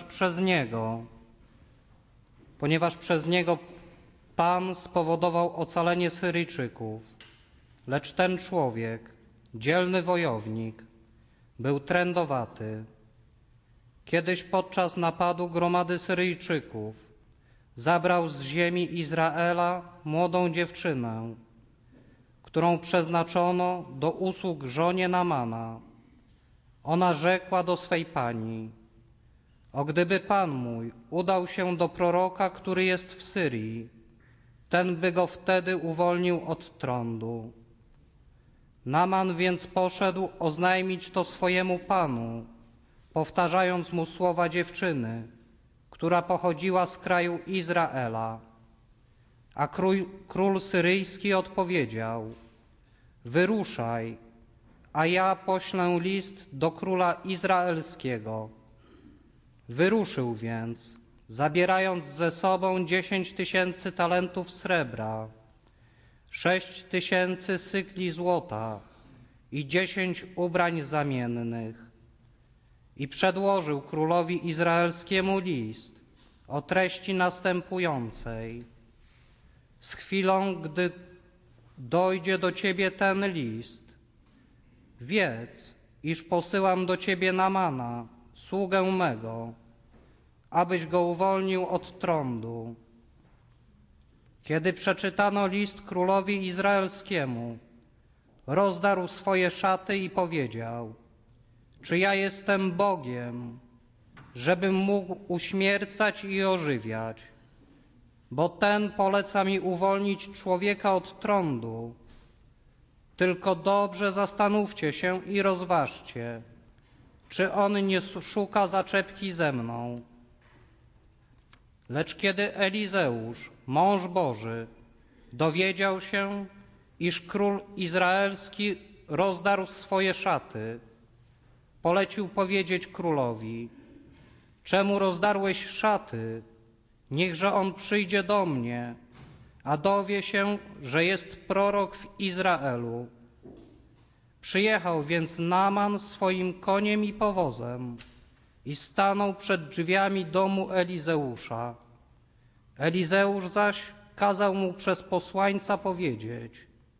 S6: przez niego Pan spowodował ocalenie Syryjczyków. Lecz ten człowiek, dzielny wojownik, był trędowaty. Kiedyś podczas napadu gromady Syryjczyków zabrał z ziemi Izraela młodą dziewczynę, którą przeznaczono do usług żonie Naamana. Ona rzekła do swej pani: o, gdyby Pan mój udał się do proroka, który jest w Syrii, ten by go wtedy uwolnił od trądu. Naaman więc poszedł oznajmić to swojemu panu, powtarzając mu słowa dziewczyny, która pochodziła z kraju Izraela. A król syryjski odpowiedział: wyruszaj, a ja poślę list do króla izraelskiego. Wyruszył więc, zabierając ze sobą 10 000 talentów srebra, 6 000 sykli złota i 10 ubrań zamiennych. I przedłożył królowi izraelskiemu list o treści następującej: z chwilą, gdy dojdzie do ciebie ten list, wiedz, iż posyłam do ciebie Naamana, sługę mego, abyś go uwolnił od trądu. Kiedy przeczytano list królowi izraelskiemu, rozdarł swoje szaty i powiedział: czy ja jestem Bogiem, żebym mógł uśmiercać i ożywiać? Bo ten poleca mi uwolnić człowieka od trądu. Tylko dobrze zastanówcie się i rozważcie, czy on nie szuka zaczepki ze mną. Lecz kiedy Elizeusz, mąż Boży, dowiedział się, iż król izraelski rozdarł swoje szaty, polecił powiedzieć królowi: czemu rozdarłeś szaty? Niechże on przyjdzie do mnie, a dowie się, że jest prorok w Izraelu. Przyjechał więc Naaman swoim koniem i powozem i stanął przed drzwiami domu Elizeusza. Elizeusz zaś kazał mu przez posłańca powiedzieć: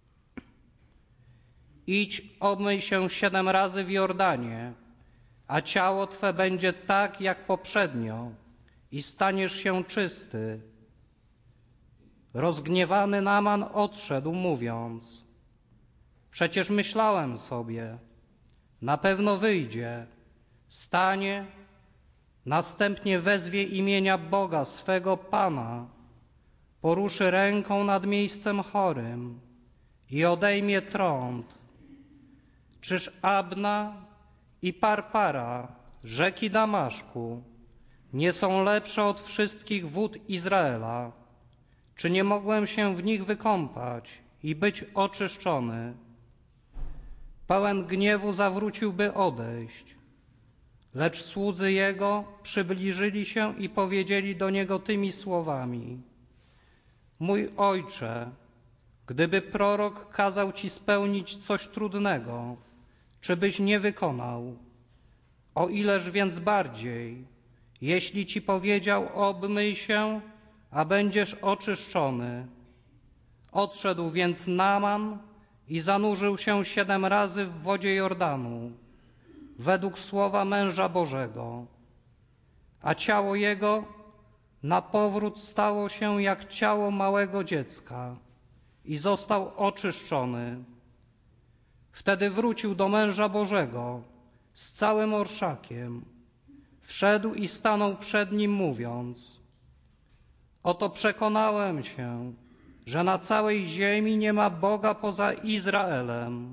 S6: idź, obmyj się 7 razy w Jordanie, a ciało twe będzie tak jak poprzednio i staniesz się czysty. Rozgniewany Naaman odszedł, mówiąc: przecież myślałem sobie, na pewno wyjdzie, stanie, następnie wezwie imienia Boga swego Pana, poruszy ręką nad miejscem chorym i odejmie trąd. Czyż Abna i Parpara, rzeki Damaszku, nie są lepsze od wszystkich wód Izraela? Czy nie mogłem się w nich wykąpać i być oczyszczony? Pełen gniewu zawróciłby odejść. Lecz słudzy jego przybliżyli się i powiedzieli do niego tymi słowami: mój ojcze, gdyby prorok kazał ci spełnić coś trudnego, czy byś nie wykonał? O ileż więc bardziej, jeśli ci powiedział: obmyj się, a będziesz oczyszczony. Odszedł więc Naaman i zanurzył się 7 razy w wodzie Jordanu, według słowa męża Bożego. A ciało jego na powrót stało się jak ciało małego dziecka i został oczyszczony. Wtedy wrócił do męża Bożego z całym orszakiem. Wszedł i stanął przed nim, mówiąc: oto przekonałem się, że na całej ziemi nie ma Boga poza Izraelem.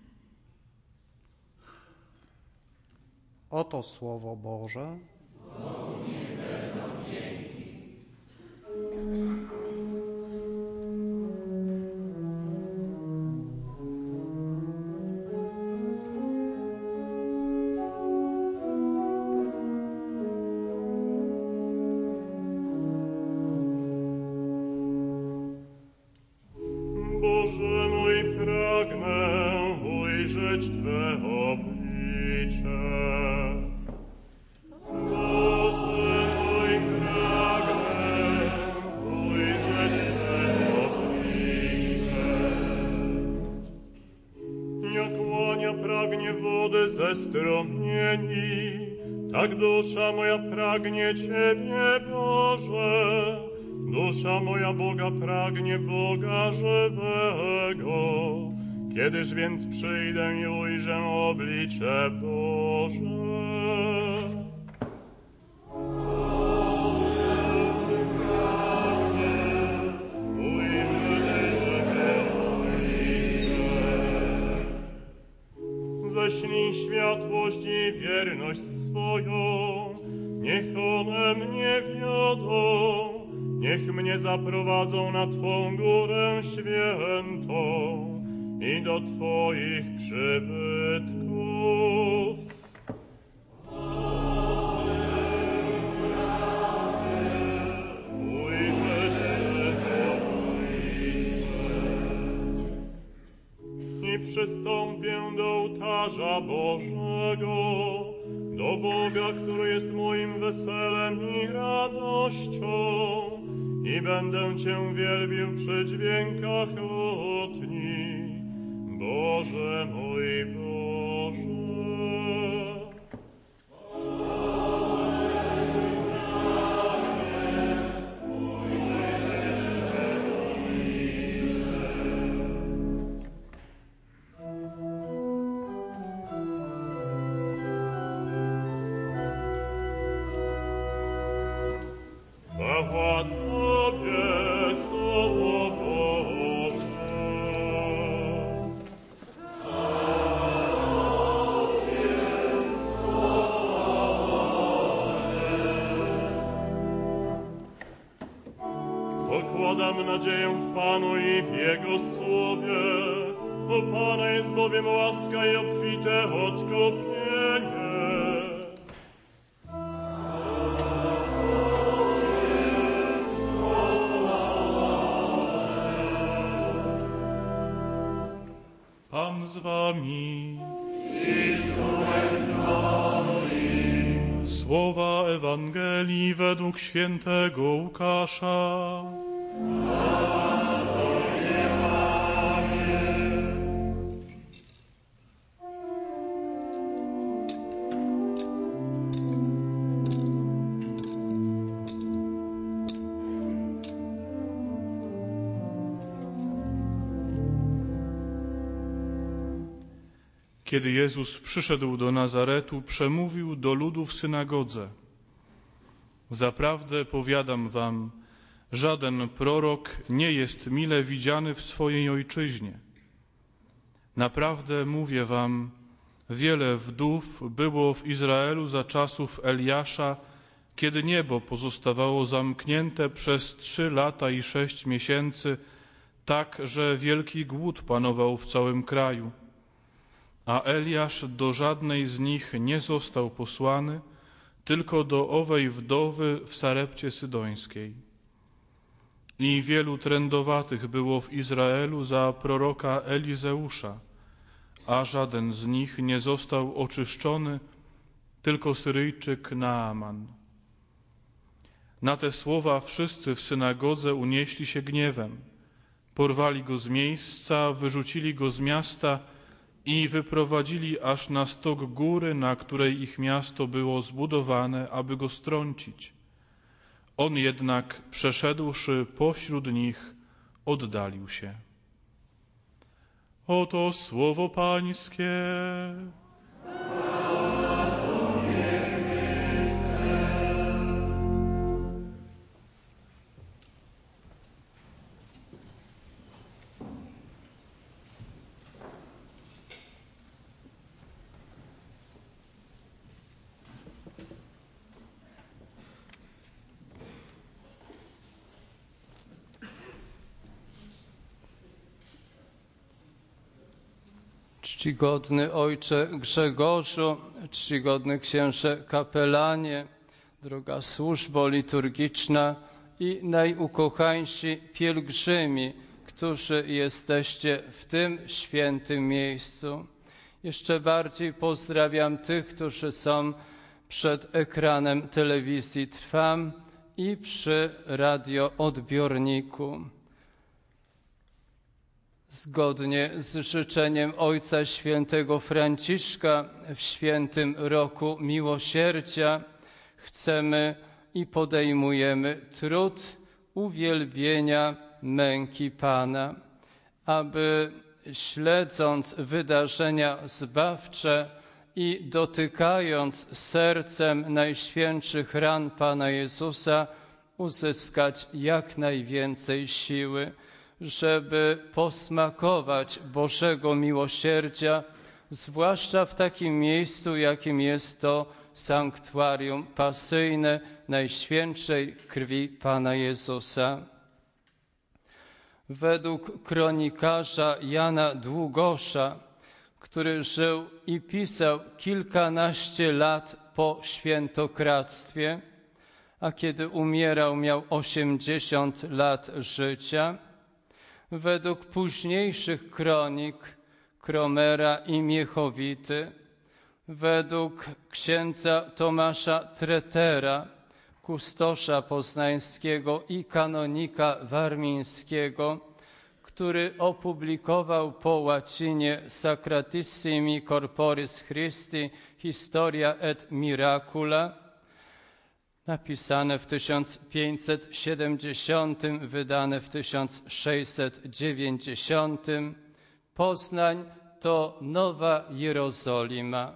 S6: Oto słowo Boże.
S3: Boże mój, pragnę ujrzeć Twe oblicze. Boże mój, pragnę ujrzeć Twe oblicze. Jak łania pragnie wody ze strumieni, tak dusza moja pragnie Ciebie, Boże. Dusza moja Boga pragnie, Boga żywego. Kiedyż więc przyjdę i ujrzę oblicze Boże? Ześlij światłość i wierność swoją, niech one mnie wiodą. Niech mnie zaprowadzą na Twą górę świętą i do Twoich przybytków. Ujrzeć Twe oblicze. I przystąpię do ołtarza Bożego, do Boga, który jest moim weselem i radością. I będę Cię wielbił przy dźwiękach lutni, Boże mój Boże. Chwała Tobie, słowo Boże. Pokładam nadzieję w Panu i w Jego słowie. U Pana jest bowiem łaska i obfite odkupienie.
S4: Pan z wami. Słowa Ewangelii według świętego Łukasza. Kiedy Jezus przyszedł do Nazaretu, przemówił do ludu w synagodze: zaprawdę powiadam wam, żaden prorok nie jest mile widziany w swojej ojczyźnie. Naprawdę mówię wam, wiele wdów było w Izraelu za czasów Eliasza, kiedy niebo pozostawało zamknięte przez 3 lata i 6 miesięcy, tak, że wielki głód panował w całym kraju. A Eliasz do żadnej z nich nie został posłany, tylko do owej wdowy w Sarepcie Sydońskiej. I wielu trędowatych było w Izraelu za proroka Elizeusza, a żaden z nich nie został oczyszczony, tylko Syryjczyk Naaman. Na te słowa wszyscy w synagodze unieśli się gniewem. Porwali go z miejsca, wyrzucili go z miasta i wyprowadzili aż na stok góry, na której ich miasto było zbudowane, aby go strącić. On jednak, przeszedłszy pośród nich, oddalił się. Oto słowo Pańskie.
S2: Czcigodny ojcze Grzegorzu, czcigodny księże kapelanie, droga służbo liturgiczna i najukochańsi pielgrzymi, którzy jesteście w tym świętym miejscu. Jeszcze bardziej pozdrawiam tych, którzy są przed ekranem telewizji Trwam i przy radioodbiorniku. Zgodnie z życzeniem Ojca Świętego Franciszka w Świętym Roku Miłosierdzia chcemy i podejmujemy trud uwielbienia męki Pana, aby śledząc wydarzenia zbawcze i dotykając sercem najświętszych ran Pana Jezusa uzyskać jak najwięcej siły, żeby posmakować Bożego miłosierdzia, zwłaszcza w takim miejscu, jakim jest to sanktuarium pasyjne Najświętszej Krwi Pana Jezusa. Według kronikarza Jana Długosza, który żył i pisał kilkanaście lat po świętokradztwie, a kiedy umierał miał 80 lat życia, według późniejszych kronik Kromera i Miechowity, według księdza Tomasza Tretera, kustosza poznańskiego i kanonika warmińskiego, który opublikował po łacinie Sacratissimi Corporis Christi Historia et Miracula, napisane w 1570, wydane w 1690. Poznań to Nowa Jerozolima.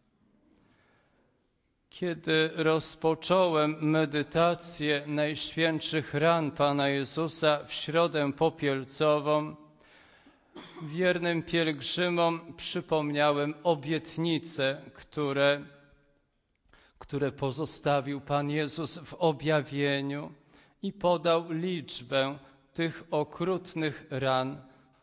S2: Kiedy rozpocząłem medytację najświętszych ran Pana Jezusa w Środę Popielcową, wiernym pielgrzymom przypomniałem obietnice, które pozostawił Pan Jezus w objawieniu i podał liczbę tych okrutnych ran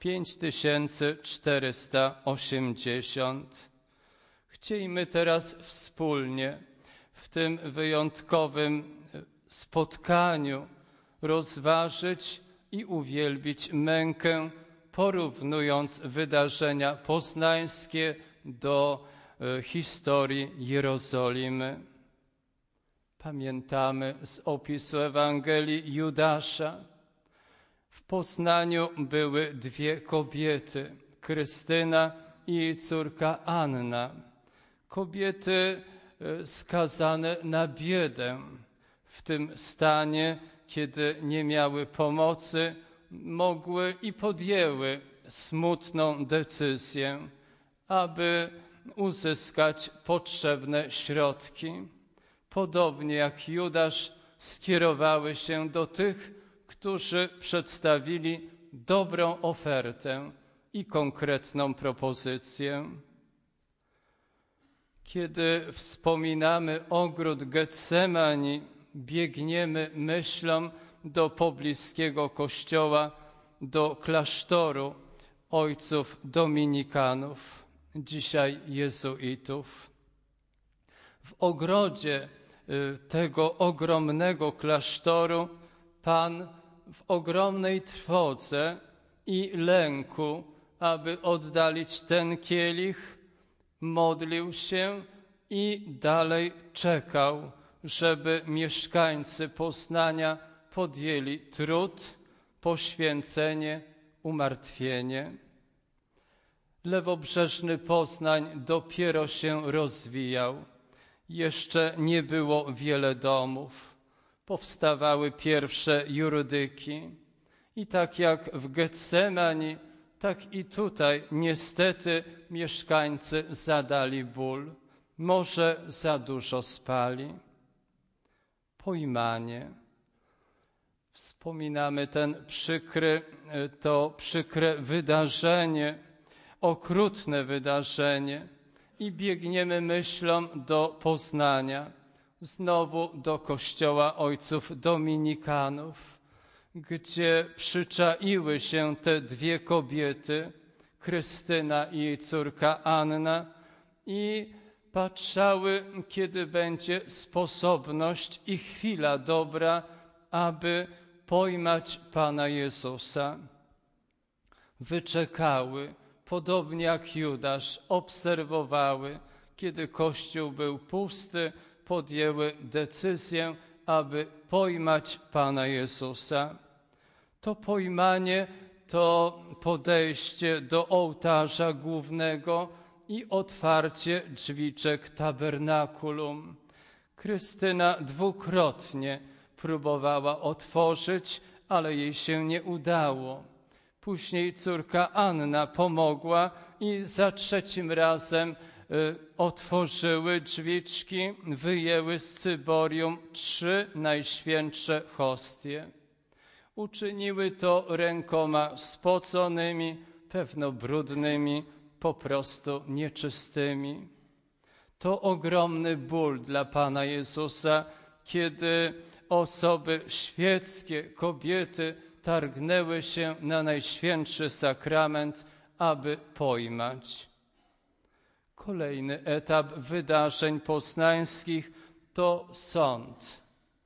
S2: 5480. Chciejmy teraz wspólnie w tym wyjątkowym spotkaniu rozważyć i uwielbić mękę, porównując wydarzenia poznańskie do historii Jerozolimy. Pamiętamy z opisu Ewangelii Judasza. W Poznaniu były dwie kobiety, Krystyna i jej córka Anna. Kobiety skazane na biedę. W tym stanie, kiedy nie miały pomocy, mogły i podjęły smutną decyzję, aby uzyskać potrzebne środki. Podobnie jak Judasz skierowały się do tych, którzy przedstawili dobrą ofertę i konkretną propozycję. Kiedy wspominamy ogród Getsemani, biegniemy myślą do pobliskiego kościoła, do klasztoru ojców dominikanów, dzisiaj jezuitów. W ogrodzie tego ogromnego klasztoru Pan w ogromnej trwodze i lęku, aby oddalić ten kielich, modlił się i dalej czekał, żeby mieszkańcy Poznania podjęli trud, poświęcenie, umartwienie. Lewobrzeżny Poznań dopiero się rozwijał. Jeszcze nie było wiele domów. Powstawały pierwsze jurdyki. I tak jak w Getsemani, tak i tutaj niestety mieszkańcy zadali ból. Może za dużo spali. Pojmanie. Wspominamy to przykre wydarzenie, okrutne wydarzenie i biegniemy myślą do Poznania, znowu do kościoła ojców dominikanów, gdzie przyczaiły się te dwie kobiety, Krystyna i jej córka Anna, i patrzały, kiedy będzie sposobność i chwila dobra, aby pojmać Pana Jezusa. Wyczekały, podobnie jak Judasz, obserwowały, kiedy Kościół był pusty, podjęły decyzję, aby pojmać Pana Jezusa. To pojmanie to podejście do ołtarza głównego i otwarcie drzwiczek tabernakulum. Krystyna dwukrotnie próbowała otworzyć, ale jej się nie udało. Później córka Anna pomogła i za trzecim razem otworzyły drzwiczki, wyjęły z cyborium 3 najświętsze hostie. Uczyniły to rękoma spoconymi, pewno brudnymi, po prostu nieczystymi. To ogromny ból dla Pana Jezusa, kiedy osoby świeckie, kobiety targnęły się na Najświętszy Sakrament, aby pojmać. Kolejny etap wydarzeń poznańskich to sąd.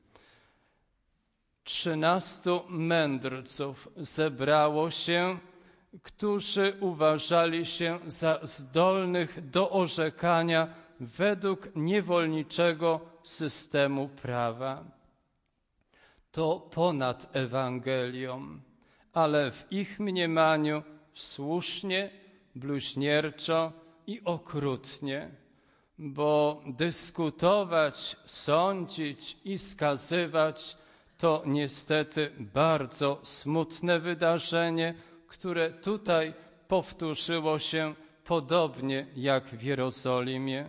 S2: 13 mędrców zebrało się, którzy uważali się za zdolnych do orzekania według niewolniczego systemu prawa. To ponad Ewangelią, ale w ich mniemaniu słusznie, bluźnierczo i okrutnie, bo dyskutować, sądzić i skazywać to niestety bardzo smutne wydarzenie, które tutaj powtórzyło się podobnie jak w Jerozolimie.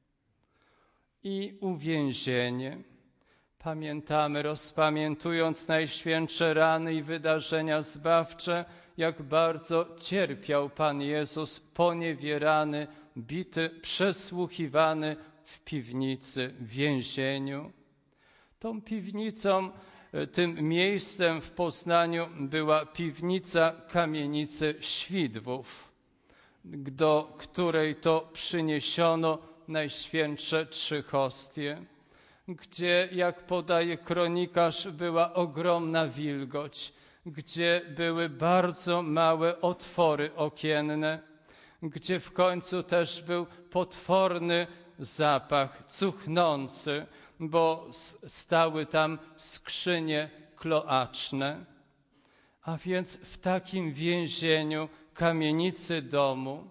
S2: I uwięzienie. Pamiętamy, rozpamiętując najświętsze rany i wydarzenia zbawcze, jak bardzo cierpiał Pan Jezus, poniewierany, bity, przesłuchiwany w piwnicy, w więzieniu. Tą piwnicą, tym miejscem w Poznaniu była piwnica kamienicy Świdwów, do której to przyniesiono najświętsze 3 hostie, gdzie, jak podaje kronikarz, była ogromna wilgoć, gdzie były bardzo małe otwory okienne, gdzie w końcu też był potworny zapach, cuchnący, bo stały tam skrzynie kloaczne. A więc w takim więzieniu, kamienicy domu.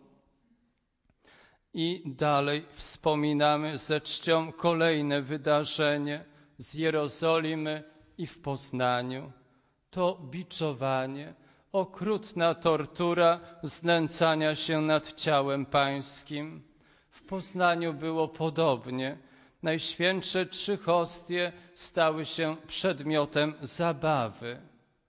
S2: I dalej wspominamy ze czcią kolejne wydarzenie z Jerozolimy i w Poznaniu. To biczowanie, okrutna tortura znęcania się nad ciałem pańskim. W Poznaniu było podobnie. Najświętsze 3 hostie stały się przedmiotem zabawy.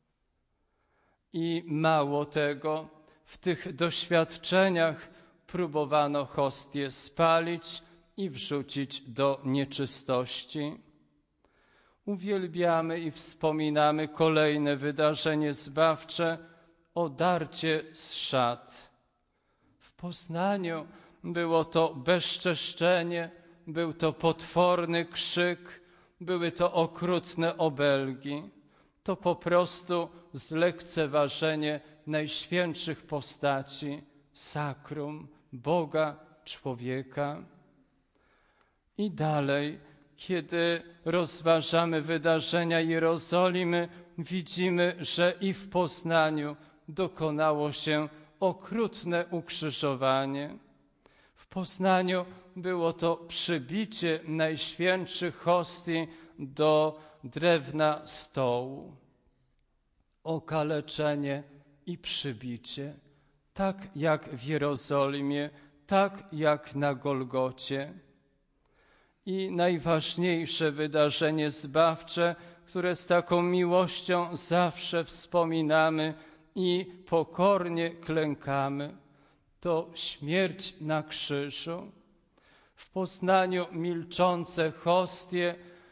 S2: I mało tego, w tych doświadczeniach próbowano hostię spalić i wrzucić do nieczystości. Uwielbiamy i wspominamy kolejne wydarzenie zbawcze, odarcie z szat. W Poznaniu było to bezczeszczenie, był to potworny krzyk, były to okrutne obelgi. To po prostu zlekceważenie najświętszych postaci, sakrum, Boga, człowieka. I dalej Kiedy rozważamy wydarzenia Jerozolimy, widzimy, że i w Poznaniu dokonało się okrutne ukrzyżowanie. W Poznaniu było to przybicie najświętszych hostii do drewna stołu. Okaleczenie i przybicie, tak jak w Jerozolimie, tak jak na Golgocie. I najważniejsze wydarzenie zbawcze, które z taką miłością zawsze wspominamy i pokornie klękamy, to śmierć na krzyżu. W Poznaniu milczące hostie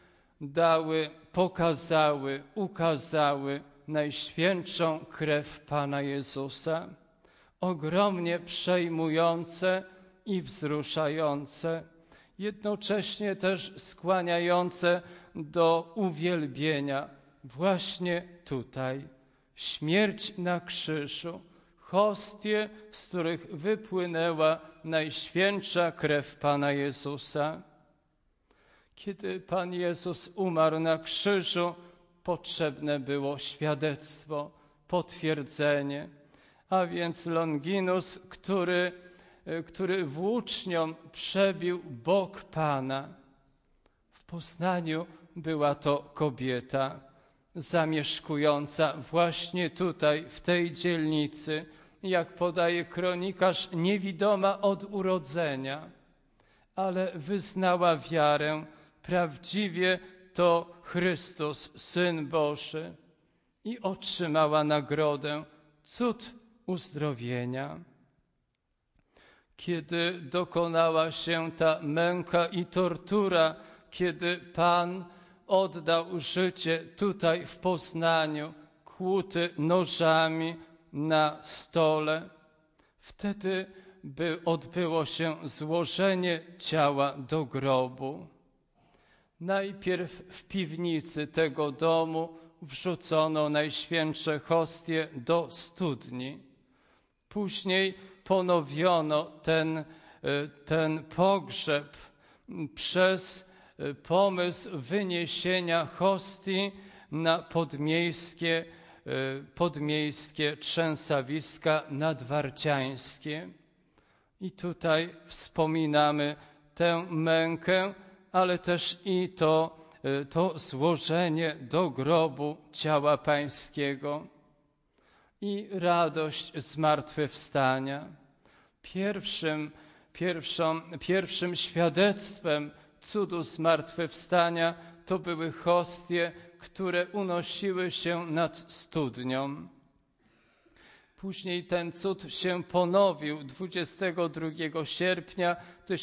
S2: ukazały najświętszą krew Pana Jezusa, ogromnie przejmujące i wzruszające, jednocześnie też skłaniające do uwielbienia właśnie tutaj. Śmierć na krzyżu, hostie, z których wypłynęła najświętsza krew Pana Jezusa. Kiedy Pan Jezus umarł na krzyżu, potrzebne było świadectwo, potwierdzenie, a więc Longinus, który włócznią przebił bok Pana. W Poznaniu była to kobieta zamieszkująca właśnie tutaj, w tej dzielnicy, jak podaje kronikarz, niewidoma od urodzenia, ale wyznała wiarę, prawdziwie to Chrystus, Syn Boży, i otrzymała nagrodę, cud uzdrowienia. Kiedy dokonała się ta męka i tortura, kiedy Pan oddał życie tutaj w Poznaniu, kłuty nożami na stole, wtedy odbyło się złożenie ciała do grobu. Najpierw w piwnicy tego domu wrzucono najświętsze hostie do studni. Później ponowiono ten pogrzeb przez pomysł wyniesienia hostii na podmiejskie trzęsawiska nadwarciańskie. I tutaj wspominamy tę mękę, ale też i to złożenie do grobu ciała Pańskiego i radość zmartwychwstania. Pierwszym świadectwem cudu zmartwychwstania to były hostie, które unosiły się nad studnią. Później ten cud się ponowił 22 sierpnia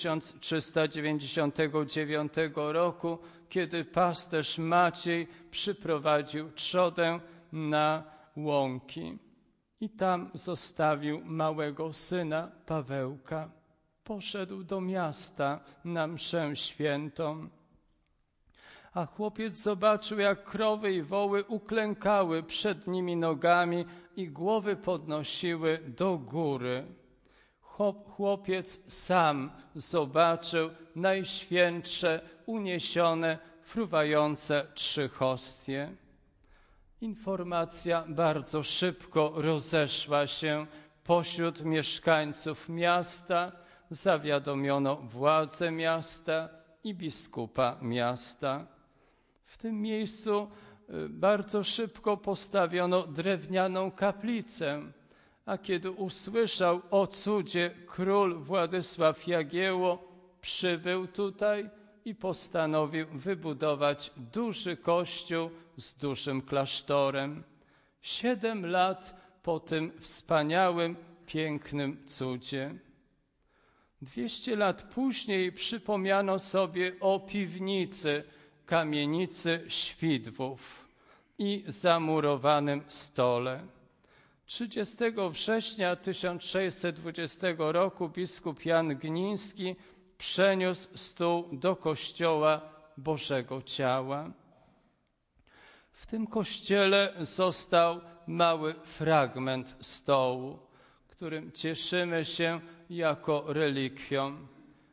S2: 1399 roku, kiedy pasterz Maciej przyprowadził trzodę na łąki i tam zostawił małego syna Pawełka. Poszedł do miasta na mszę świętą. A chłopiec zobaczył, jak krowy i woły uklękały przed nimi nogami i głowy podnosiły do góry. Chłopiec sam zobaczył najświętsze, uniesione, fruwające 3 hostie. Informacja bardzo szybko rozeszła się pośród mieszkańców miasta, zawiadomiono władze miasta i biskupa miasta. W tym miejscu bardzo szybko postawiono drewnianą kaplicę, a kiedy usłyszał o cudzie król Władysław Jagiełło, przybył tutaj i postanowił wybudować duży kościół z dużym klasztorem. 7 lat po tym wspaniałym, pięknym cudzie. 200 lat później przypomniano sobie o piwnicy, kamienicy Świdwów i zamurowanym stole. 30 września 1620 roku biskup Jan Gniński przeniósł stół do kościoła Bożego Ciała. W tym kościele został mały fragment stołu, którym cieszymy się jako relikwią.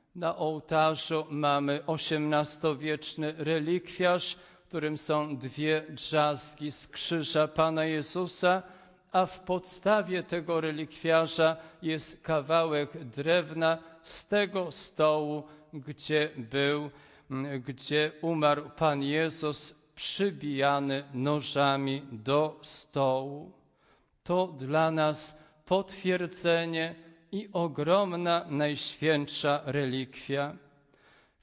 S2: Na ołtarzu mamy XVIII-wieczny relikwiarz, w którym są 2 drzazgi z krzyża Pana Jezusa, a w podstawie tego relikwiarza jest kawałek drewna z tego stołu, gdzie umarł Pan Jezus, przybijany nożami do stołu. To dla nas potwierdzenie i ogromna, najświętsza relikwia. W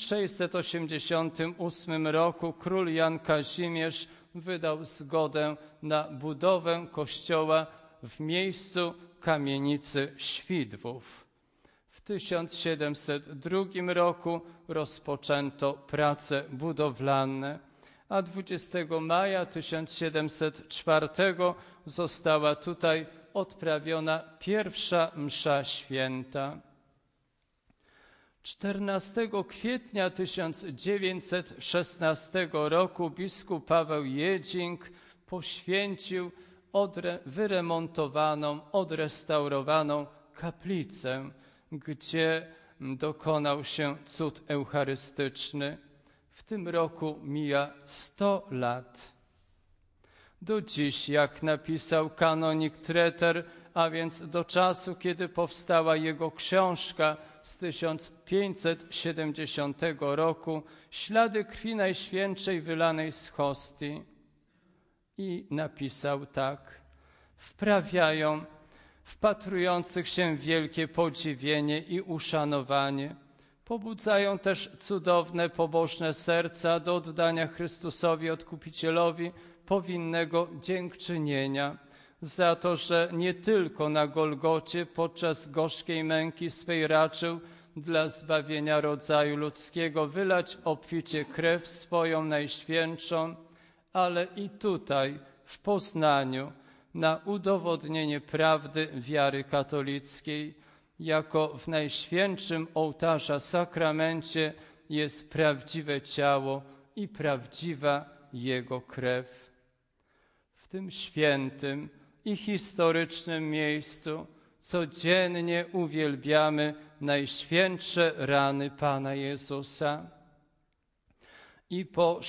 S2: 1688 roku król Jan Kazimierz wydał zgodę na budowę kościoła w miejscu kamienicy Świdwów. W 1702 roku rozpoczęto prace budowlane, a 20 maja 1704 została tutaj odprawiona pierwsza msza święta. 14 kwietnia 1916 roku biskup Paweł Jedzing poświęcił wyremontowaną, odrestaurowaną kaplicę, gdzie dokonał się cud eucharystyczny. W tym roku mija 100 lat. Do dziś, jak napisał kanonik Treter, a więc do czasu, kiedy powstała jego książka z 1570 roku, ślady krwi Najświętszej wylanej z hostii. I napisał tak: wprawiają wpatrujących się w wielkie podziwienie i uszanowanie. Pobudzają też cudowne, pobożne serca do oddania Chrystusowi Odkupicielowi powinnego dziękczynienia za to, że nie tylko na Golgocie podczas gorzkiej męki swej raczył dla zbawienia rodzaju ludzkiego wylać obficie krew swoją najświętszą, ale i tutaj w Poznaniu na udowodnienie prawdy wiary katolickiej, jako w Najświętszym Ołtarza Sakramencie jest prawdziwe ciało i prawdziwa Jego krew. W tym świętym i historycznym miejscu codziennie uwielbiamy najświętsze rany Pana Jezusa. I po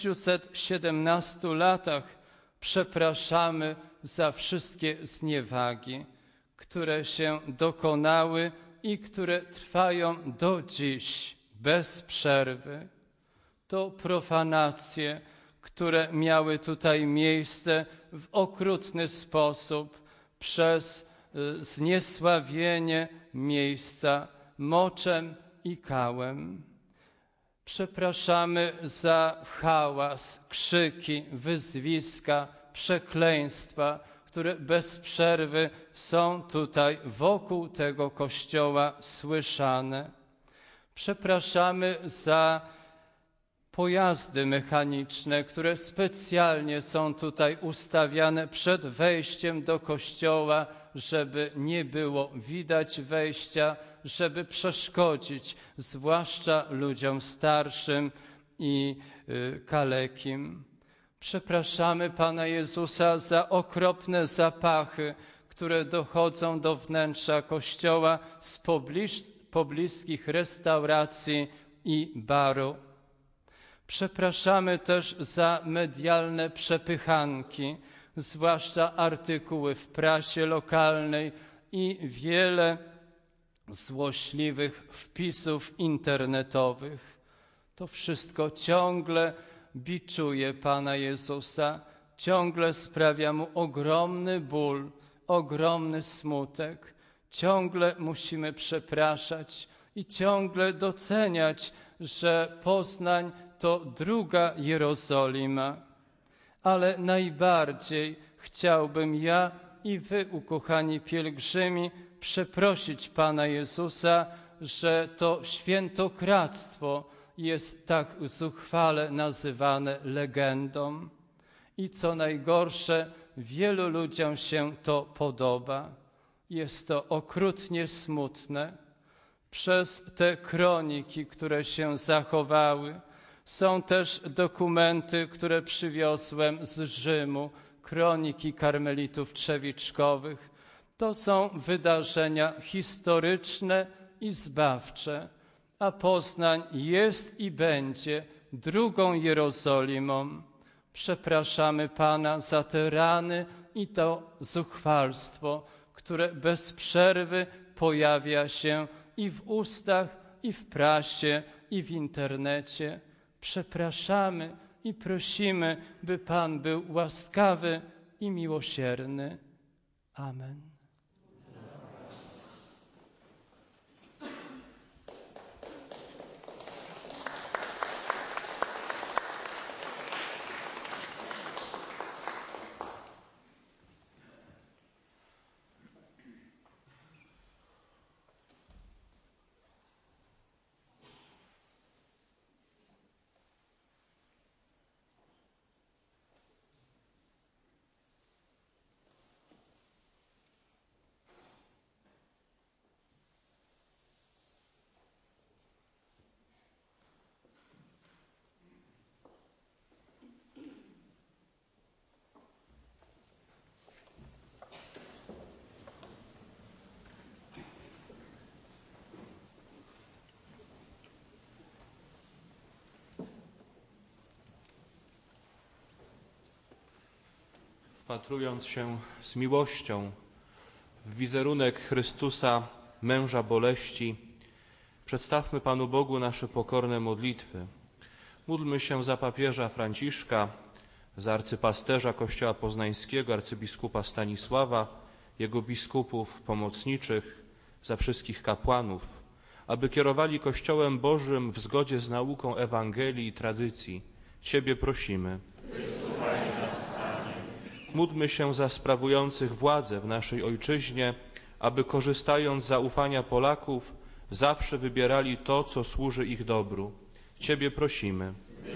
S2: 617 latach przepraszamy za wszystkie zniewagi, które się dokonały i które trwają do dziś bez przerwy. To profanacje, które miały tutaj miejsce w okrutny sposób przez zniesławienie miejsca moczem i kałem. Przepraszamy za hałas, krzyki, wyzwiska, przekleństwa, które bez przerwy są tutaj wokół tego kościoła słyszane. Przepraszamy za pojazdy mechaniczne, które specjalnie są tutaj ustawiane przed wejściem do kościoła, żeby nie było widać wejścia, żeby przeszkodzić, zwłaszcza ludziom starszym i kalekim. Przepraszamy Pana Jezusa za okropne zapachy, które dochodzą do wnętrza kościoła z pobliskich restauracji i baru. Przepraszamy też za medialne przepychanki, zwłaszcza artykuły w prasie lokalnej i wiele złośliwych wpisów internetowych. To wszystko ciągle biczuje Pana Jezusa, ciągle sprawia Mu ogromny ból, ogromny smutek. Ciągle musimy przepraszać i ciągle doceniać, że Poznań to druga Jerozolima. Ale najbardziej chciałbym ja i wy, ukochani pielgrzymi, przeprosić Pana Jezusa, że to świętokradztwo jest tak zuchwale nazywane legendą. I co najgorsze, wielu ludziom się to podoba. Jest to okrutnie smutne. Przez te kroniki, które się zachowały, są też dokumenty, które przywiozłem z Rzymu, kroniki karmelitów trzewiczkowych. To są wydarzenia historyczne i zbawcze. a Poznań jest i będzie drugą Jerozolimą. Przepraszamy Pana za te rany i to zuchwalstwo, które bez przerwy pojawia się i w ustach, i w prasie, i w internecie. Przepraszamy i prosimy, by Pan był łaskawy i miłosierny. Amen.
S7: Wpatrując się z miłością w wizerunek Chrystusa, męża boleści, przedstawmy Panu Bogu nasze pokorne modlitwy. Módlmy się za papieża Franciszka, za arcypasterza Kościoła Poznańskiego, arcybiskupa Stanisława, jego biskupów pomocniczych, za wszystkich kapłanów, aby kierowali Kościołem Bożym w zgodzie z nauką Ewangelii i tradycji. Ciebie prosimy. Módlmy się za sprawujących władzę w naszej ojczyźnie, aby korzystając z zaufania Polaków, zawsze wybierali to, co służy ich dobru. Ciebie prosimy.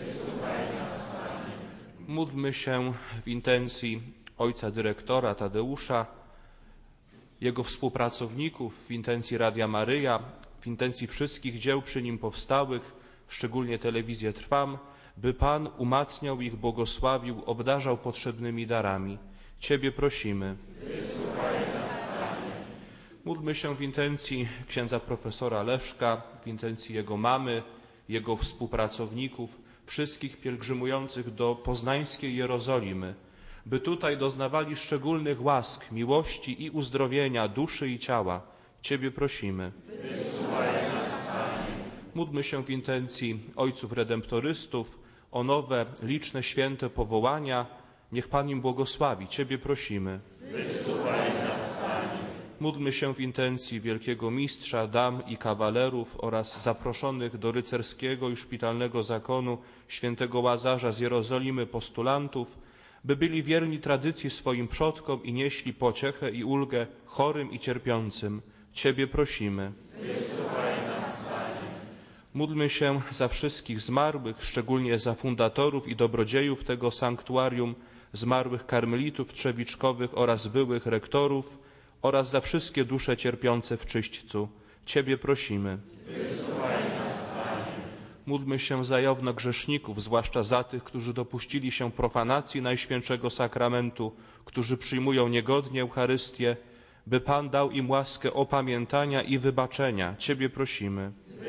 S7: Módlmy się w intencji ojca dyrektora Tadeusza, jego współpracowników, w intencji Radia Maryja, w intencji wszystkich dzieł przy nim powstałych, szczególnie Telewizję Trwam, by Pan umacniał ich, błogosławił, obdarzał potrzebnymi darami. Ciebie prosimy. Módlmy się w intencji księdza profesora Leszka, w intencji jego mamy, jego współpracowników, wszystkich pielgrzymujących do poznańskiej Jerozolimy, by tutaj doznawali szczególnych łask, miłości i uzdrowienia duszy i ciała. Ciebie prosimy. Módlmy się w intencji ojców redemptorystów o nowe, liczne, święte powołania. Niech Pan im błogosławi. Ciebie prosimy. Módlmy się w intencji wielkiego mistrza, dam i kawalerów oraz zaproszonych do rycerskiego i szpitalnego zakonu świętego Łazarza z Jerozolimy postulantów, by byli wierni tradycji swoim przodkom i nieśli pociechę i ulgę chorym i cierpiącym. Ciebie prosimy. Módlmy się za wszystkich zmarłych, szczególnie za fundatorów i dobrodziejów tego sanktuarium, zmarłych karmelitów trzewiczkowych oraz byłych rektorów oraz za wszystkie dusze cierpiące w czyśćcu. Ciebie prosimy. Módlmy się za jawnogrzeszników, zwłaszcza za tych, którzy dopuścili się profanacji Najświętszego Sakramentu, którzy przyjmują niegodnie Eucharystię, by Pan dał im łaskę opamiętania i wybaczenia. Ciebie prosimy.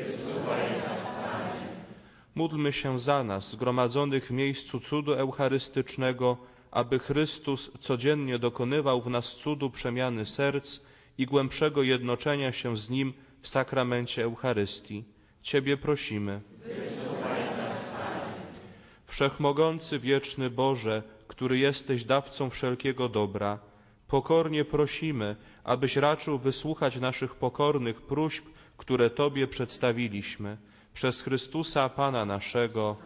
S7: Módlmy się za nas, zgromadzonych w miejscu cudu eucharystycznego, aby Chrystus codziennie dokonywał w nas cudu przemiany serc i głębszego jednoczenia się z Nim w sakramencie Eucharystii. Ciebie prosimy. Wszechmogący, wieczny Boże, który jesteś dawcą wszelkiego dobra, pokornie prosimy, abyś raczył wysłuchać naszych pokornych próśb, które Tobie przedstawiliśmy. Przez Chrystusa Pana naszego.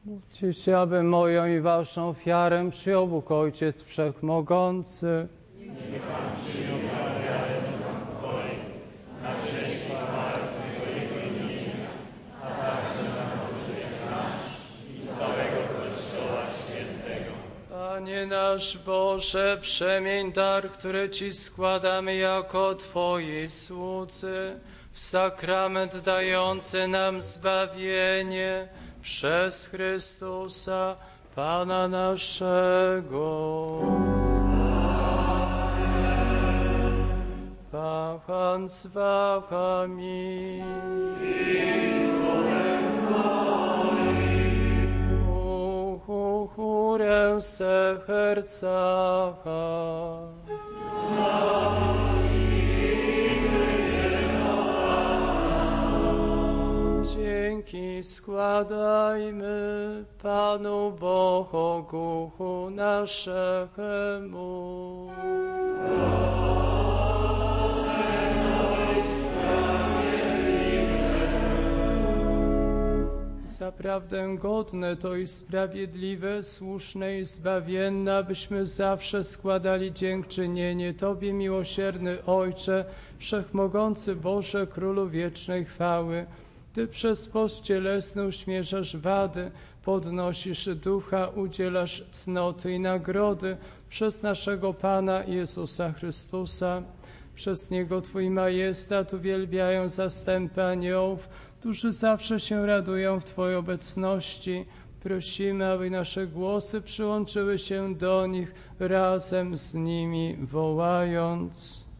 S2: Módlcie się, aby moją i waszą ofiarę przyjął Bóg Ojciec Wszechmogący. Panie nasz Boże, przemień dar, który Ci składamy jako Twoi słudzy, w sakrament dający nam zbawienie przez Chrystusa, Pana naszego. Pan z wami. Chórę serca. Dzięki składajmy Panu Bogu naszemu. Zaprawdę godne to i sprawiedliwe, słuszne i zbawienne, abyśmy zawsze składali dziękczynienie Tobie, miłosierny Ojcze, Wszechmogący Boże, Królu wiecznej chwały. Ty przez post cielesny uśmierzasz wady, podnosisz ducha, udzielasz cnoty i nagrody przez naszego Pana Jezusa Chrystusa. Przez Niego Twój majestat uwielbiają zastępy aniołów, którzy zawsze się radują w Twojej obecności. Prosimy, aby nasze głosy przyłączyły się do nich, razem z nimi wołając.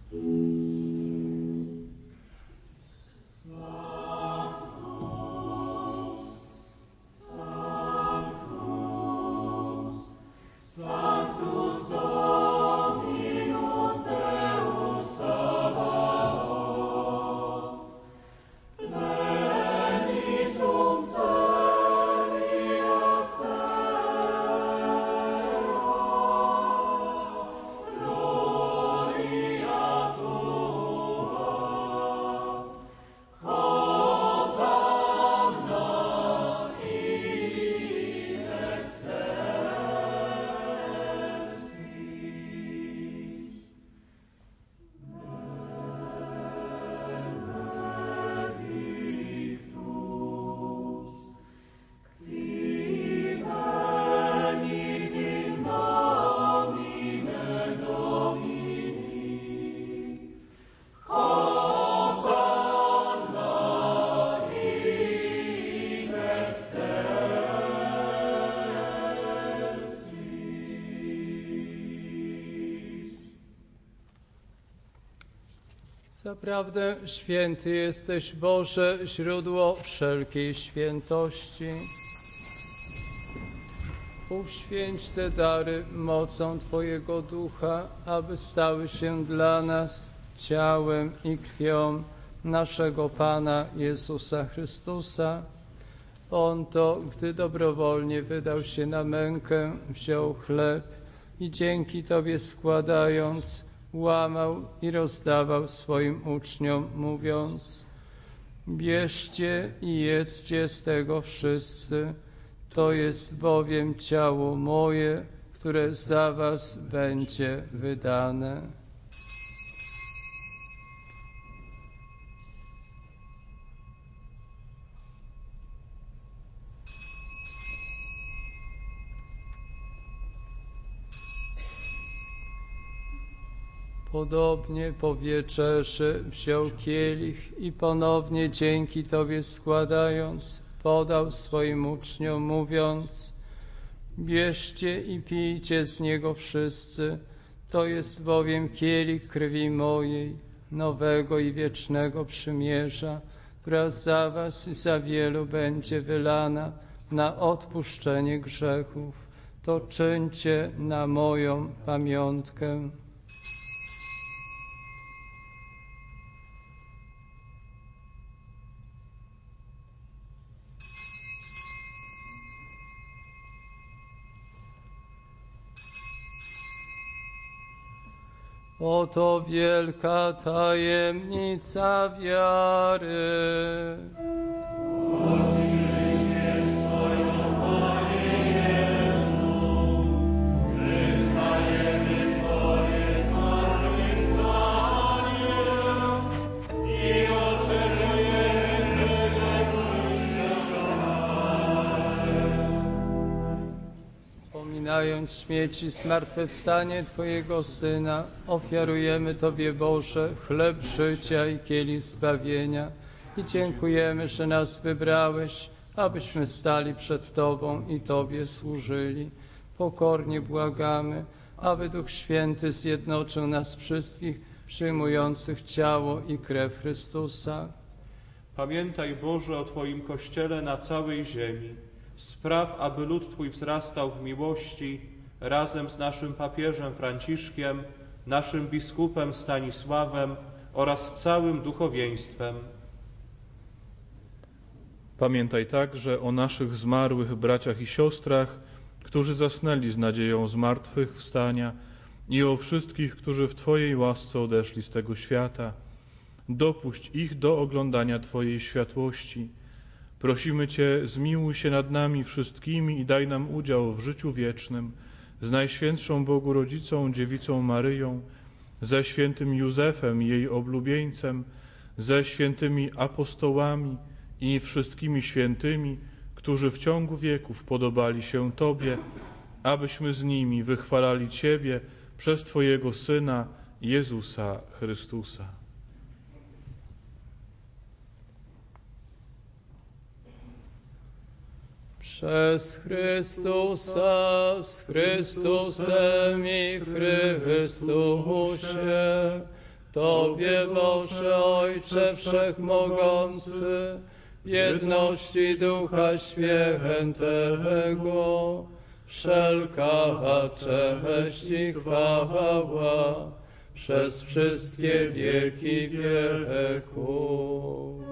S2: Zaprawdę święty jesteś, Boże, źródło wszelkiej świętości. Uświęć te dary mocą Twojego Ducha, aby stały się dla nas ciałem i krwią naszego Pana Jezusa Chrystusa. On to, gdy dobrowolnie wydał się na mękę, wziął chleb i dzięki Tobie składając, łamał i rozdawał swoim uczniom, mówiąc: bierzcie i jedzcie z tego wszyscy, to jest bowiem ciało moje, które za was będzie wydane. Podobnie po wieczerzy wziął kielich i ponownie dzięki Tobie składając, podał swoim uczniom, mówiąc: bierzcie i pijcie z niego wszyscy, to jest bowiem kielich krwi mojej, nowego i wiecznego przymierza, która za was i za wielu będzie wylana na odpuszczenie grzechów. To czyńcie na moją pamiątkę. Oto wielka tajemnica wiary.
S3: Oczywiście swoją
S2: wspominając śmieci zmartwychwstanie Twojego Syna, ofiarujemy Tobie, Boże, chleb życia i kielich zbawienia i dziękujemy, że nas wybrałeś, abyśmy stali przed Tobą i Tobie służyli. Pokornie błagamy, aby Duch Święty zjednoczył nas wszystkich, przyjmujących ciało i krew Chrystusa.
S7: Pamiętaj, Boże, o Twoim Kościele na całej ziemi. Spraw, aby lud Twój wzrastał w miłości razem z naszym papieżem Franciszkiem, naszym biskupem Stanisławem oraz całym duchowieństwem.
S4: Pamiętaj także o naszych zmarłych braciach i siostrach, którzy zasnęli z nadzieją zmartwychwstania, i o wszystkich, którzy w Twojej łasce odeszli z tego świata. Dopuść ich do oglądania Twojej światłości. Prosimy Cię, zmiłuj się nad nami wszystkimi i daj nam udział w życiu wiecznym z Najświętszą Bogu Rodzicą, Dziewicą Maryją, ze świętym Józefem, jej oblubieńcem, ze świętymi apostołami i wszystkimi świętymi, którzy w ciągu wieków podobali się Tobie, abyśmy z nimi wychwalali Ciebie przez Twojego Syna, Jezusa Chrystusa.
S2: Przez Chrystusa, z Chrystusem i w Chrystusie, Tobie, Boże Ojcze Wszechmogący, w jedności Ducha Świętego, wszelka cześć i chwała przez wszystkie wieki wieków.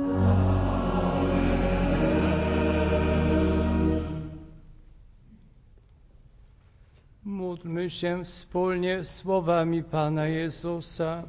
S2: Módlmy się wspólnie słowami Pana Jezusa.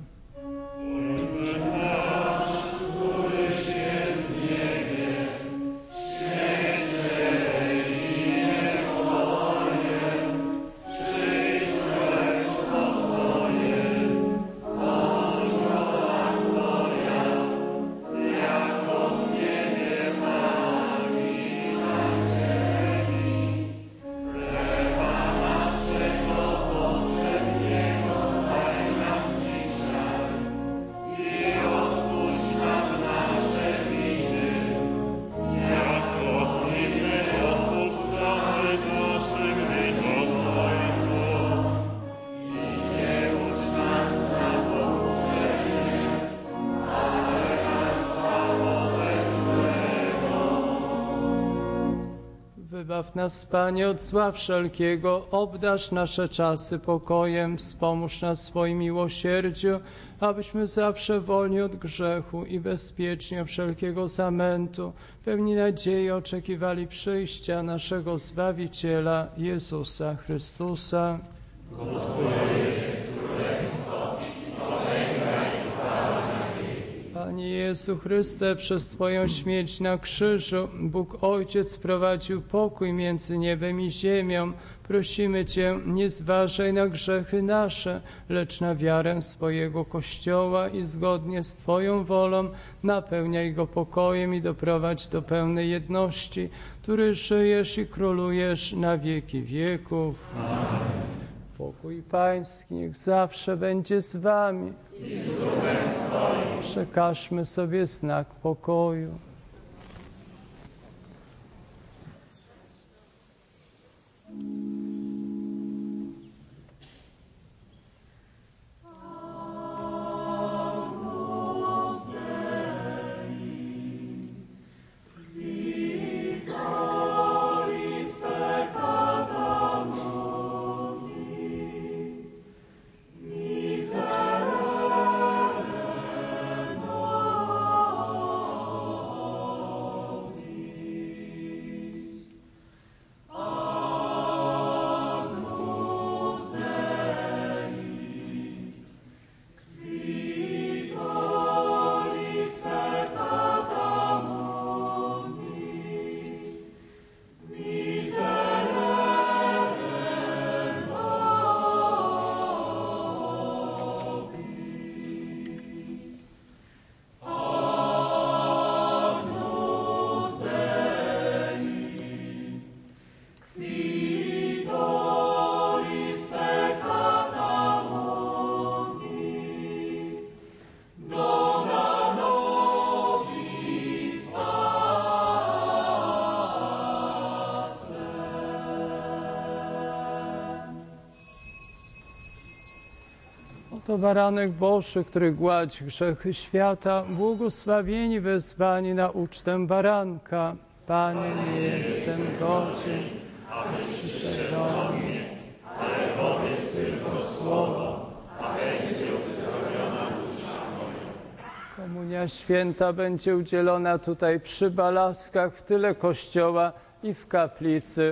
S2: Wybaw nas, Panie, od zła wszelkiego, obdarz nasze czasy pokojem, wspomóż nas w swoim miłosierdziu, abyśmy zawsze wolni od grzechu i bezpiecznie od wszelkiego zamętu, pełni nadziei oczekiwali przyjścia naszego Zbawiciela, Jezusa Chrystusa. Panie Jezu Chryste, przez Twoją śmierć na krzyżu Bóg Ojciec wprowadził pokój między niebem i ziemią. Prosimy Cię, nie zważaj na grzechy nasze, lecz na wiarę swojego Kościoła i zgodnie z Twoją wolą napełniaj go pokojem i doprowadź do pełnej jedności, który żyjesz i królujesz na wieki wieków. Amen. Pokój Pański niech zawsze będzie z Wami. Przekażmy sobie znak pokoju. To baranek Boży, który gładzi grzechy świata, błogosławieni wezwani na ucztę baranka. Panie, nie jestem godzien, abyś przyszedł do mnie, ale powiedz tylko słowo, a będzie uzdrowiona dusza moja. Komunia święta będzie udzielona tutaj przy balaskach, w tyle kościoła i w kaplicy.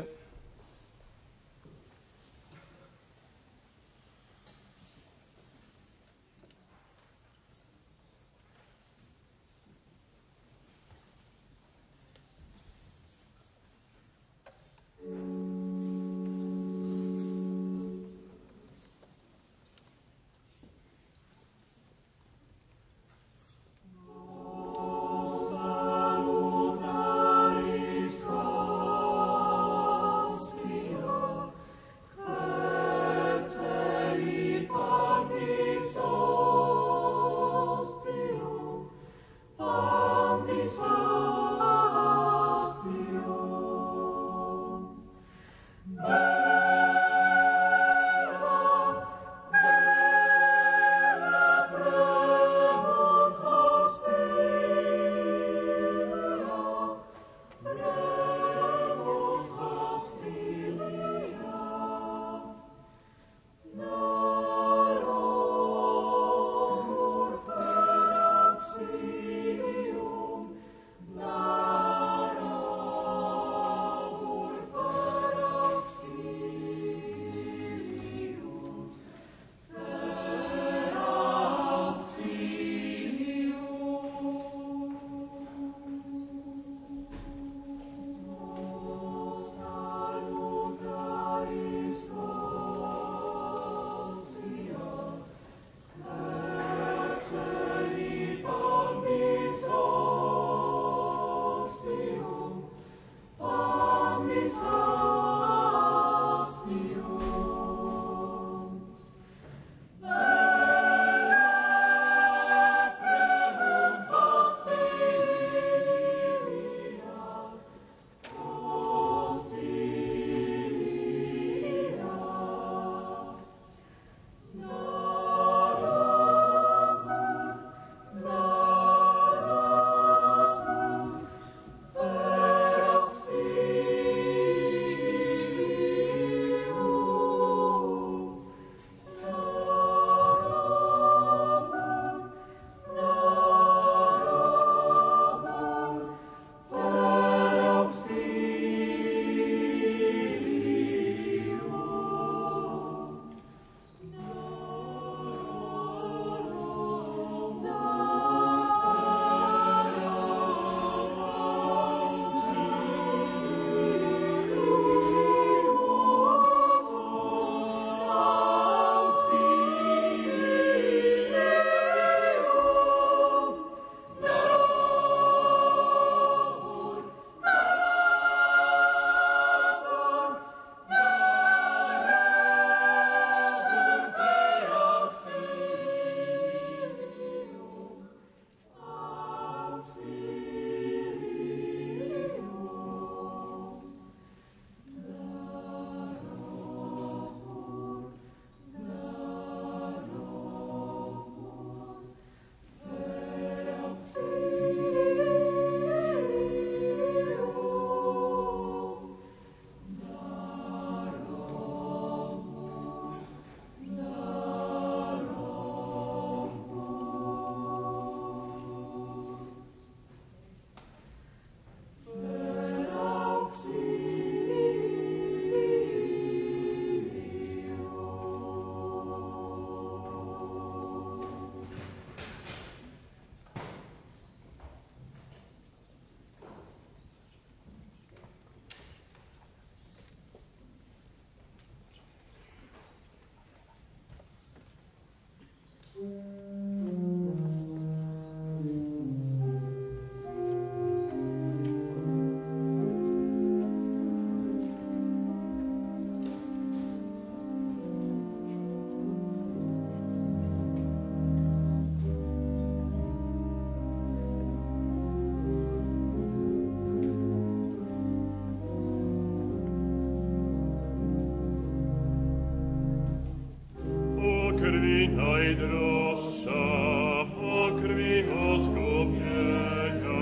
S3: najdroższa o krwi odkupienia,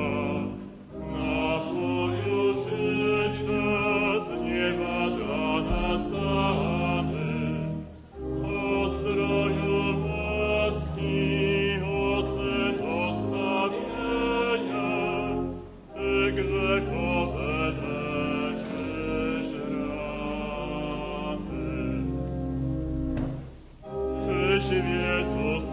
S3: napoju życia z nieba dla nas dany, o zdroju łaski, ocet ostawienia, Ty grzechowe leczysz rany. Tyś Jezus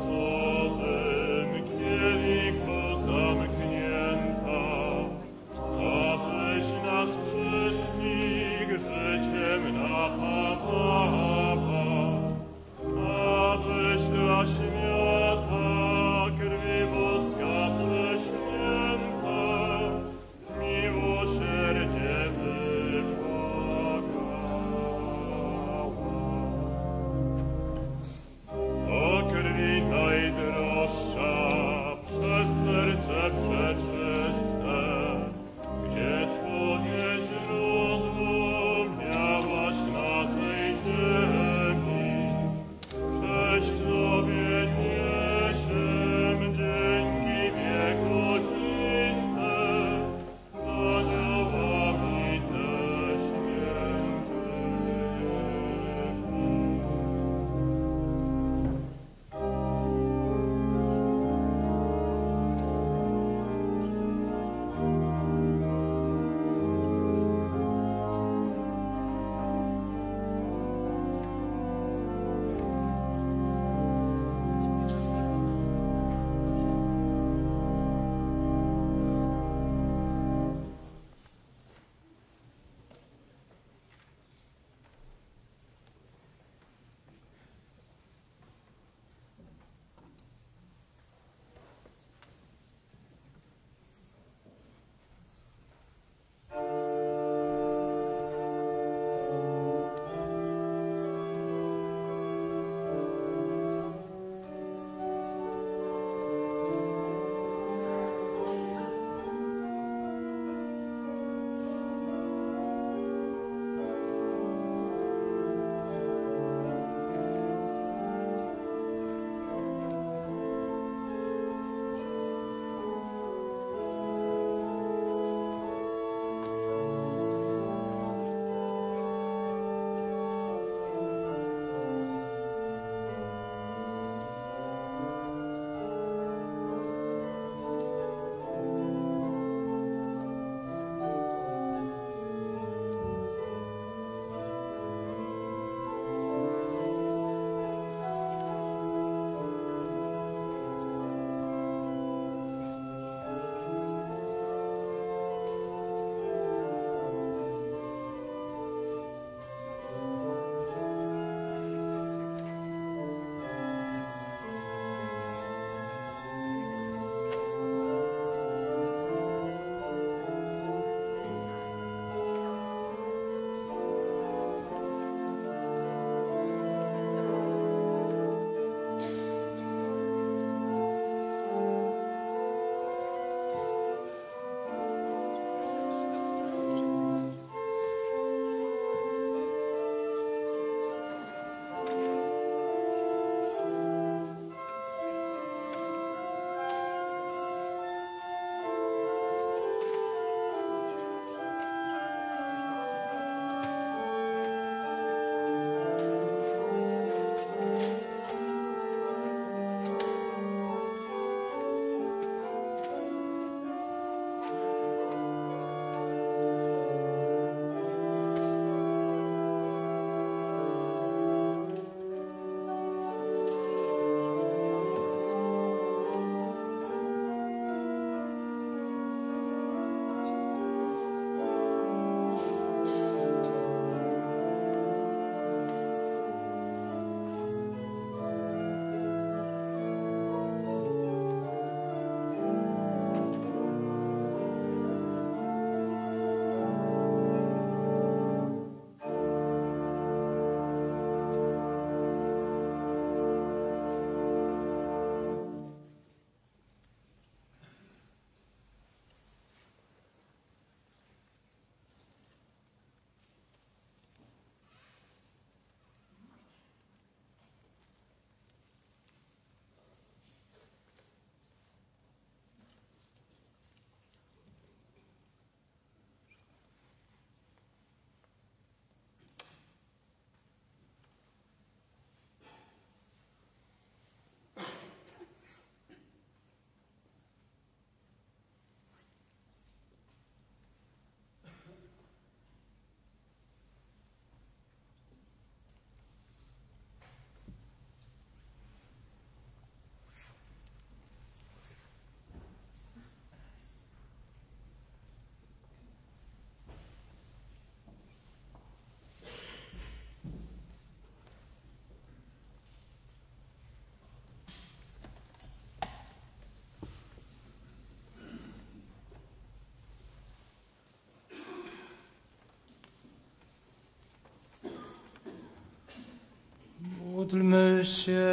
S2: Módlmy się.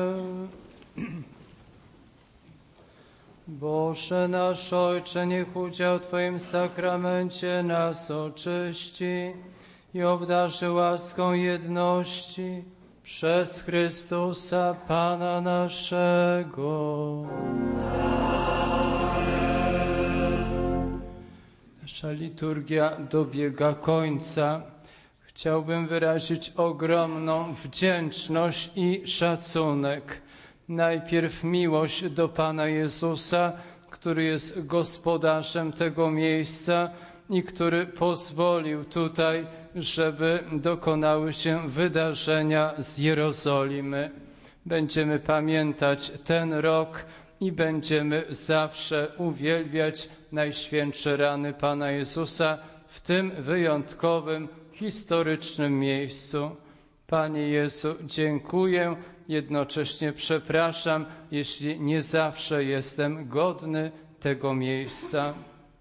S2: Boże nasz Ojcze, niech udział w Twoim sakramencie nas oczyści i obdarzy łaską jedności przez Chrystusa Pana naszego. Nasza liturgia dobiega końca. Chciałbym wyrazić ogromną wdzięczność i szacunek. Najpierw miłość do Pana Jezusa, który jest gospodarzem tego miejsca i który pozwolił tutaj, żeby dokonały się wydarzenia z Jerozolimy. Będziemy pamiętać ten rok i będziemy zawsze uwielbiać najświętsze rany Pana Jezusa w tym wyjątkowym, historycznym miejscu. Panie Jezu, dziękuję, jednocześnie przepraszam, jeśli nie zawsze jestem godny tego miejsca.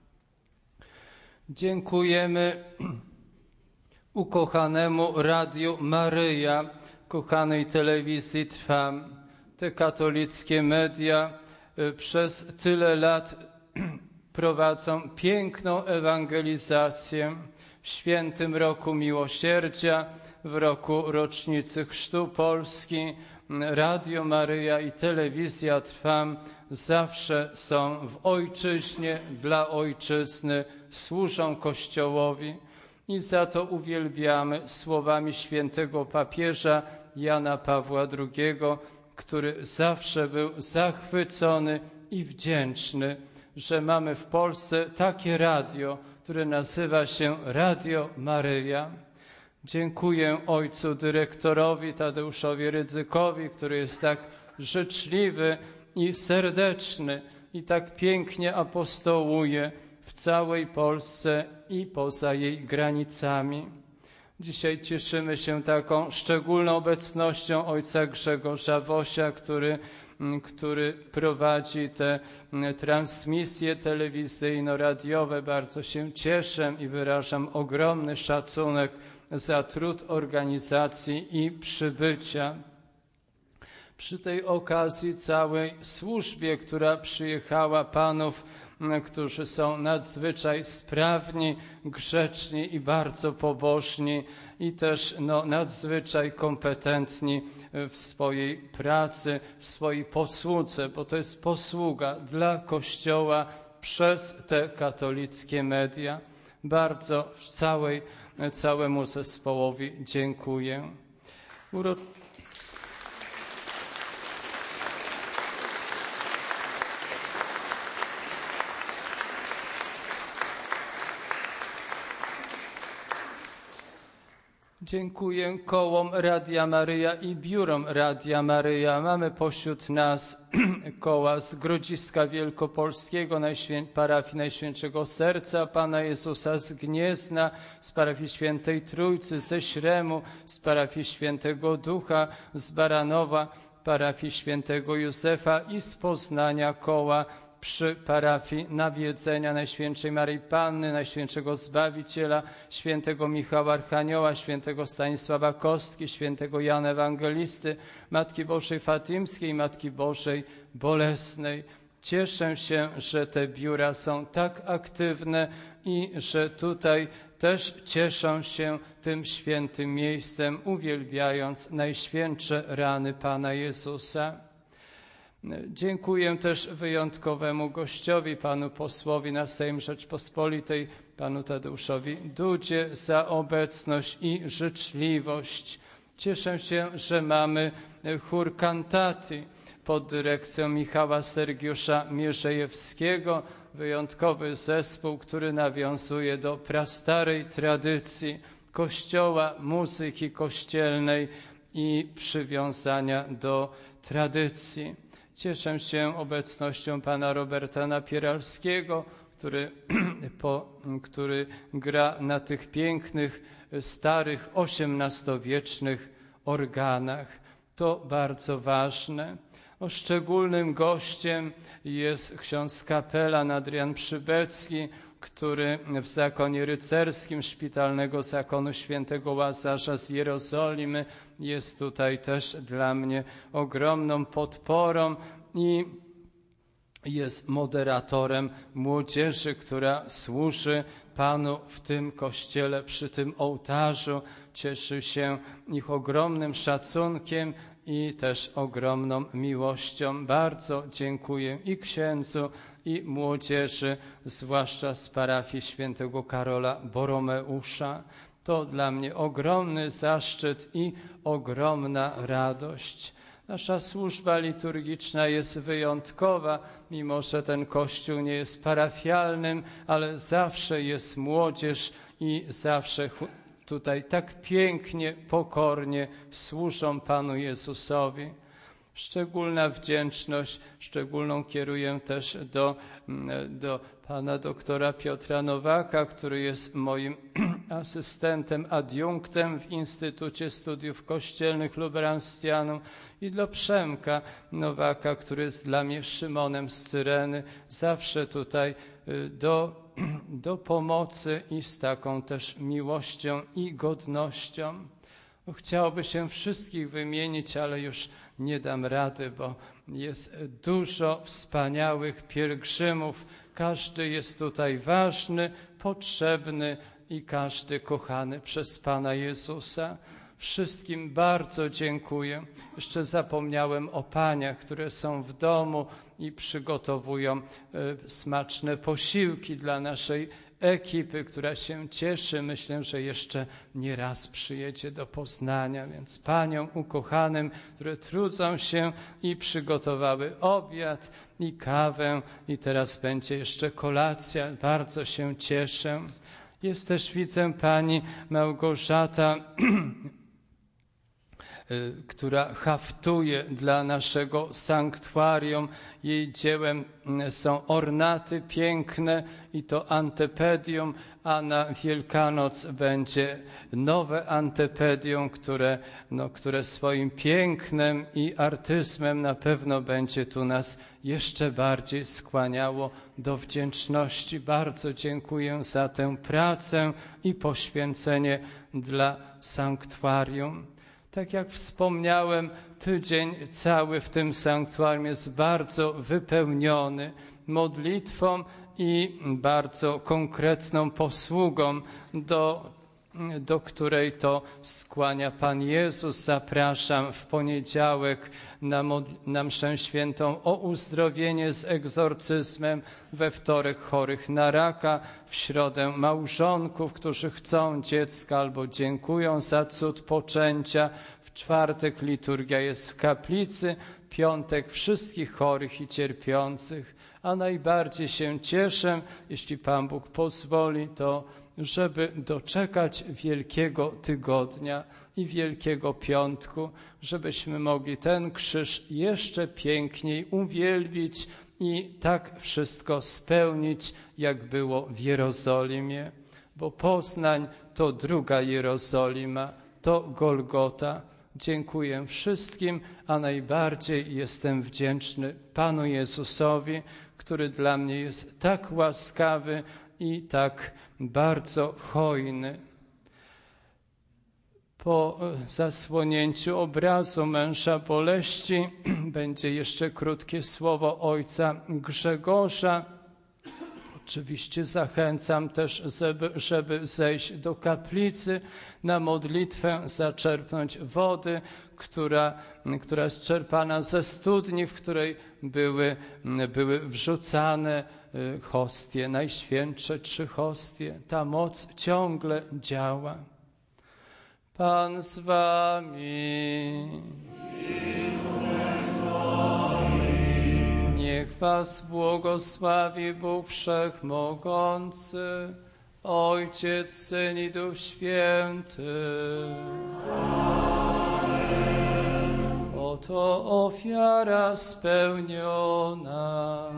S2: Dziękujemy ukochanemu Radiu Maryja, kochanej telewizji Trwam. Te katolickie media przez tyle lat prowadzą piękną ewangelizację. W świętym roku miłosierdzia, w roku rocznicy Chrztu Polski, Radio Maryja i telewizja Trwam zawsze są w ojczyźnie, dla ojczyzny, służą Kościołowi i za to uwielbiamy słowami świętego papieża Jana Pawła II, który zawsze był zachwycony i wdzięczny, że mamy w Polsce takie radio, które nazywa się Radio Maryja. Dziękuję ojcu dyrektorowi Tadeuszowi Rydzykowi, który jest tak życzliwy i serdeczny i tak pięknie apostołuje w całej Polsce i poza jej granicami. Dzisiaj cieszymy się taką szczególną obecnością ojca Grzegorza Wosia, który prowadzi te transmisje telewizyjno-radiowe. Bardzo się cieszę i wyrażam ogromny szacunek za trud organizacji i przybycia. Przy tej okazji całej służbie, która przyjechała, panów, którzy są nadzwyczaj sprawni, grzeczni i bardzo pobożni i też nadzwyczaj kompetentni w swojej pracy, w swojej posłudze, bo to jest posługa dla Kościoła przez te katolickie media. Bardzo całemu zespołowi dziękuję. Dziękuję kołom Radia Maryja i biurom Radia Maryja. Mamy pośród nas koła z Grodziska Wielkopolskiego, parafii Najświętszego Serca Pana Jezusa, z Gniezna, z parafii Świętej Trójcy, ze Śremu, z parafii Świętego Ducha, z Baranowa, parafii Świętego Józefa i z Poznania koła przy parafii Nawiedzenia Najświętszej Maryi Panny, Najświętszego Zbawiciela, świętego Michała Archanioła, świętego Stanisława Kostki, świętego Jana Ewangelisty, Matki Bożej Fatimskiej, Matki Bożej Bolesnej. Cieszę się, że te biura są tak aktywne i że tutaj też cieszą się tym świętym miejscem, uwielbiając najświętsze rany Pana Jezusa. Dziękuję też wyjątkowemu gościowi, panu posłowi na Sejm Rzeczpospolitej, panu Tadeuszowi Dudzie, za obecność i życzliwość. Cieszę się, że mamy chór kantaty pod dyrekcją Michała Sergiusza Mierzejewskiego, wyjątkowy zespół, który nawiązuje do prastarej tradycji Kościoła, muzyki kościelnej i przywiązania do tradycji. Cieszę się obecnością pana Roberta Napieralskiego, który gra na tych pięknych, starych, XVIII-wiecznych organach. To bardzo ważne. Szczególnym gościem jest ksiądz kapelan Adrian Przybecki, który w zakonie rycerskim szpitalnego zakonu świętego Łazarza z Jerozolimy jest tutaj też dla mnie ogromną podporą i jest moderatorem młodzieży, która służy Panu w tym kościele, przy tym ołtarzu. Cieszy się ich ogromnym szacunkiem i też ogromną miłością. Bardzo dziękuję i księdzu, i młodzieży, zwłaszcza z parafii świętego Karola Boromeusza. To dla mnie ogromny zaszczyt i ogromna radość. Nasza służba liturgiczna jest wyjątkowa, mimo że ten kościół nie jest parafialnym, ale zawsze jest młodzież i zawsze tutaj tak pięknie, pokornie służą Panu Jezusowi. Szczególna wdzięczność, szczególną kieruję też do pana doktora Piotra Nowaka, który jest moim asystentem, adiunktem w Instytucie Studiów Kościelnych Lubransjanum, i dla Przemka Nowaka, który jest dla mnie Szymonem z Cyreny, zawsze tutaj do pomocy i z taką też miłością i godnością. Chciałoby się wszystkich wymienić, ale już nie dam rady, bo jest dużo wspaniałych pielgrzymów. Każdy jest tutaj ważny, potrzebny i każdy kochany przez Pana Jezusa. Wszystkim bardzo dziękuję. Jeszcze zapomniałem o paniach, które są w domu i przygotowują smaczne posiłki dla naszej ekipy, która się cieszy. Myślę, że jeszcze nie raz przyjedzie do Poznania, więc paniom ukochanym, które trudzą się i przygotowały obiad i kawę i teraz będzie jeszcze kolacja. Bardzo się cieszę. Jest też, widzę, pani Małgorzata, która haftuje dla naszego sanktuarium. Jej dziełem są ornaty piękne i to antepedium, a na Wielkanoc będzie nowe antepedium, które swoim pięknem i artyzmem na pewno będzie tu nas jeszcze bardziej skłaniało do wdzięczności. Bardzo dziękuję za tę pracę i poświęcenie dla sanktuarium. Tak jak wspomniałem, tydzień cały w tym sanktuarium jest bardzo wypełniony modlitwą i bardzo konkretną posługą, do której to skłania Pan Jezus. Zapraszam w poniedziałek na mszę świętą o uzdrowienie z egzorcyzmem, we wtorek chorych na raka, w środę małżonków, którzy chcą dziecka albo dziękują za cud poczęcia, w czwartek liturgia jest w kaplicy, piątek wszystkich chorych i cierpiących. A najbardziej się cieszę, jeśli Pan Bóg pozwoli, to żeby doczekać Wielkiego Tygodnia i Wielkiego Piątku, żebyśmy mogli ten krzyż jeszcze piękniej uwielbić i tak wszystko spełnić, jak było w Jerozolimie. Bo Poznań to druga Jerozolima, to Golgota. Dziękuję wszystkim, a najbardziej jestem wdzięczny Panu Jezusowi, który dla mnie jest tak łaskawy i tak bardzo hojny. Po zasłonięciu obrazu męża boleści będzie jeszcze krótkie słowo ojca Grzegorza. Oczywiście zachęcam też, żeby zejść do kaplicy na modlitwę, zaczerpnąć wody, która jest czerpana ze studni, w której były wrzucane hostie, najświętsze 3 hostie. Ta moc ciągle działa. Pan z wami. Niech was błogosławi Bóg Wszechmogący, Ojciec, Syn i Duch Święty. Amen. Oto ofiara spełniona.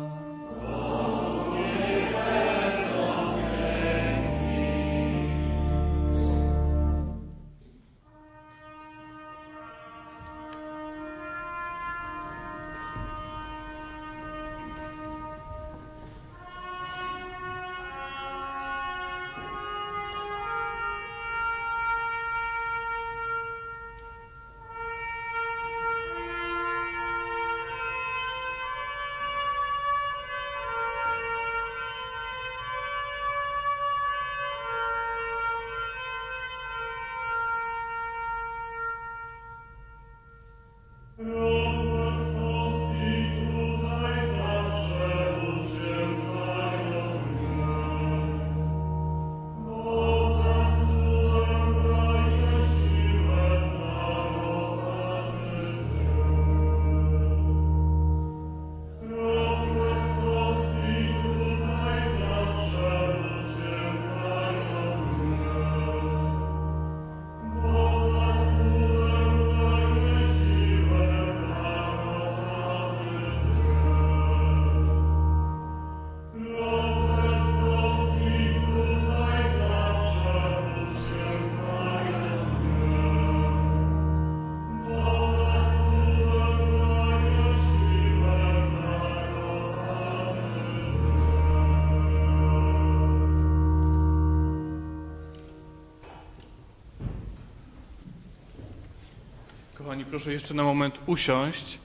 S4: Kochani, proszę jeszcze na moment usiąść.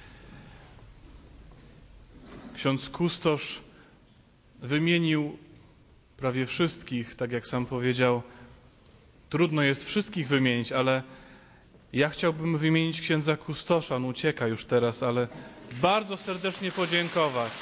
S4: Ksiądz kustosz wymienił prawie wszystkich, tak jak sam powiedział. Trudno jest wszystkich wymienić, ale ja chciałbym wymienić księdza kustosza. On ucieka już teraz, ale bardzo serdecznie podziękować.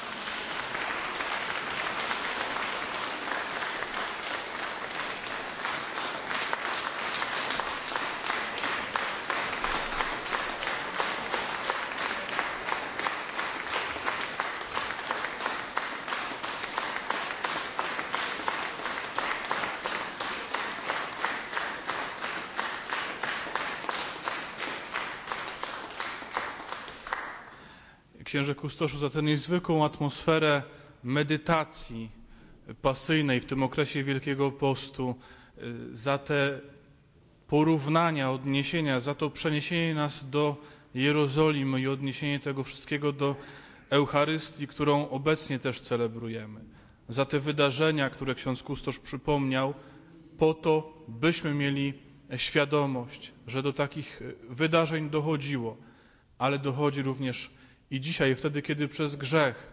S4: Księże kustoszu, za tę niezwykłą atmosferę medytacji pasyjnej w tym okresie Wielkiego Postu, za te porównania, odniesienia, za to przeniesienie nas do Jerozolimy i odniesienie tego wszystkiego do Eucharystii, którą obecnie też celebrujemy. Za te wydarzenia, które ksiądz kustosz przypomniał, po to, byśmy mieli świadomość, że do takich wydarzeń dochodziło, ale dochodzi również i dzisiaj, wtedy, kiedy przez grzech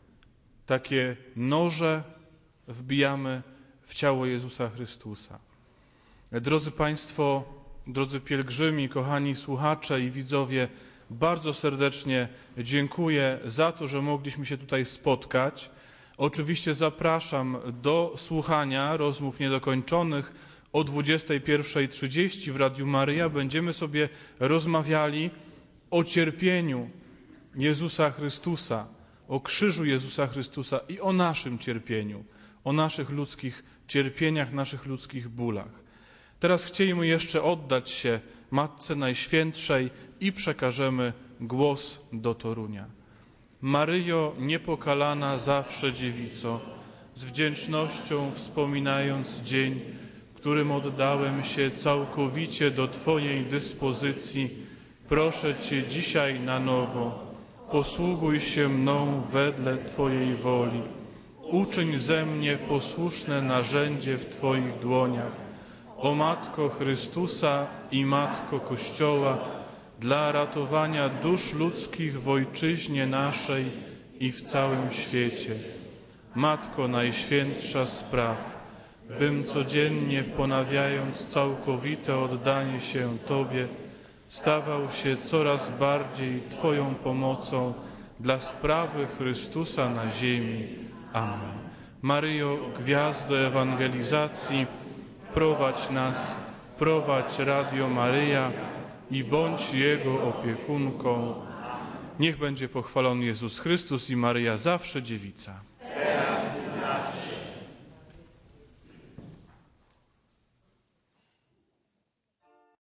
S4: takie noże wbijamy w ciało Jezusa Chrystusa. Drodzy Państwo, drodzy pielgrzymi, kochani słuchacze i widzowie, bardzo serdecznie dziękuję za to, że mogliśmy się tutaj spotkać. Oczywiście zapraszam do słuchania rozmów niedokończonych o 21:30 w Radiu Maryja. Będziemy sobie rozmawiali o cierpieniu Jezusa Chrystusa, o krzyżu Jezusa Chrystusa i o naszym cierpieniu, o naszych ludzkich cierpieniach, naszych ludzkich bólach. Teraz chcielibyśmy jeszcze oddać się Matce Najświętszej i przekażemy głos do Torunia. Maryjo, niepokalana zawsze dziewico, z wdzięcznością wspominając dzień, w którym oddałem się całkowicie do Twojej dyspozycji, proszę Cię dzisiaj na nowo, posługuj się mną wedle Twojej woli. Uczyń ze mnie posłuszne narzędzie w Twoich dłoniach. O Matko Chrystusa i Matko Kościoła, dla ratowania dusz ludzkich w Ojczyźnie naszej i w całym świecie. Matko Najświętsza spraw, bym codziennie ponawiając całkowite oddanie się Tobie, stawał się coraz bardziej Twoją pomocą dla sprawy Chrystusa na ziemi. Amen. Maryjo, gwiazdo ewangelizacji, prowadź nas, prowadź Radio Maryja i bądź Jego opiekunką. Niech będzie pochwalony Jezus Chrystus i Maryja zawsze dziewica.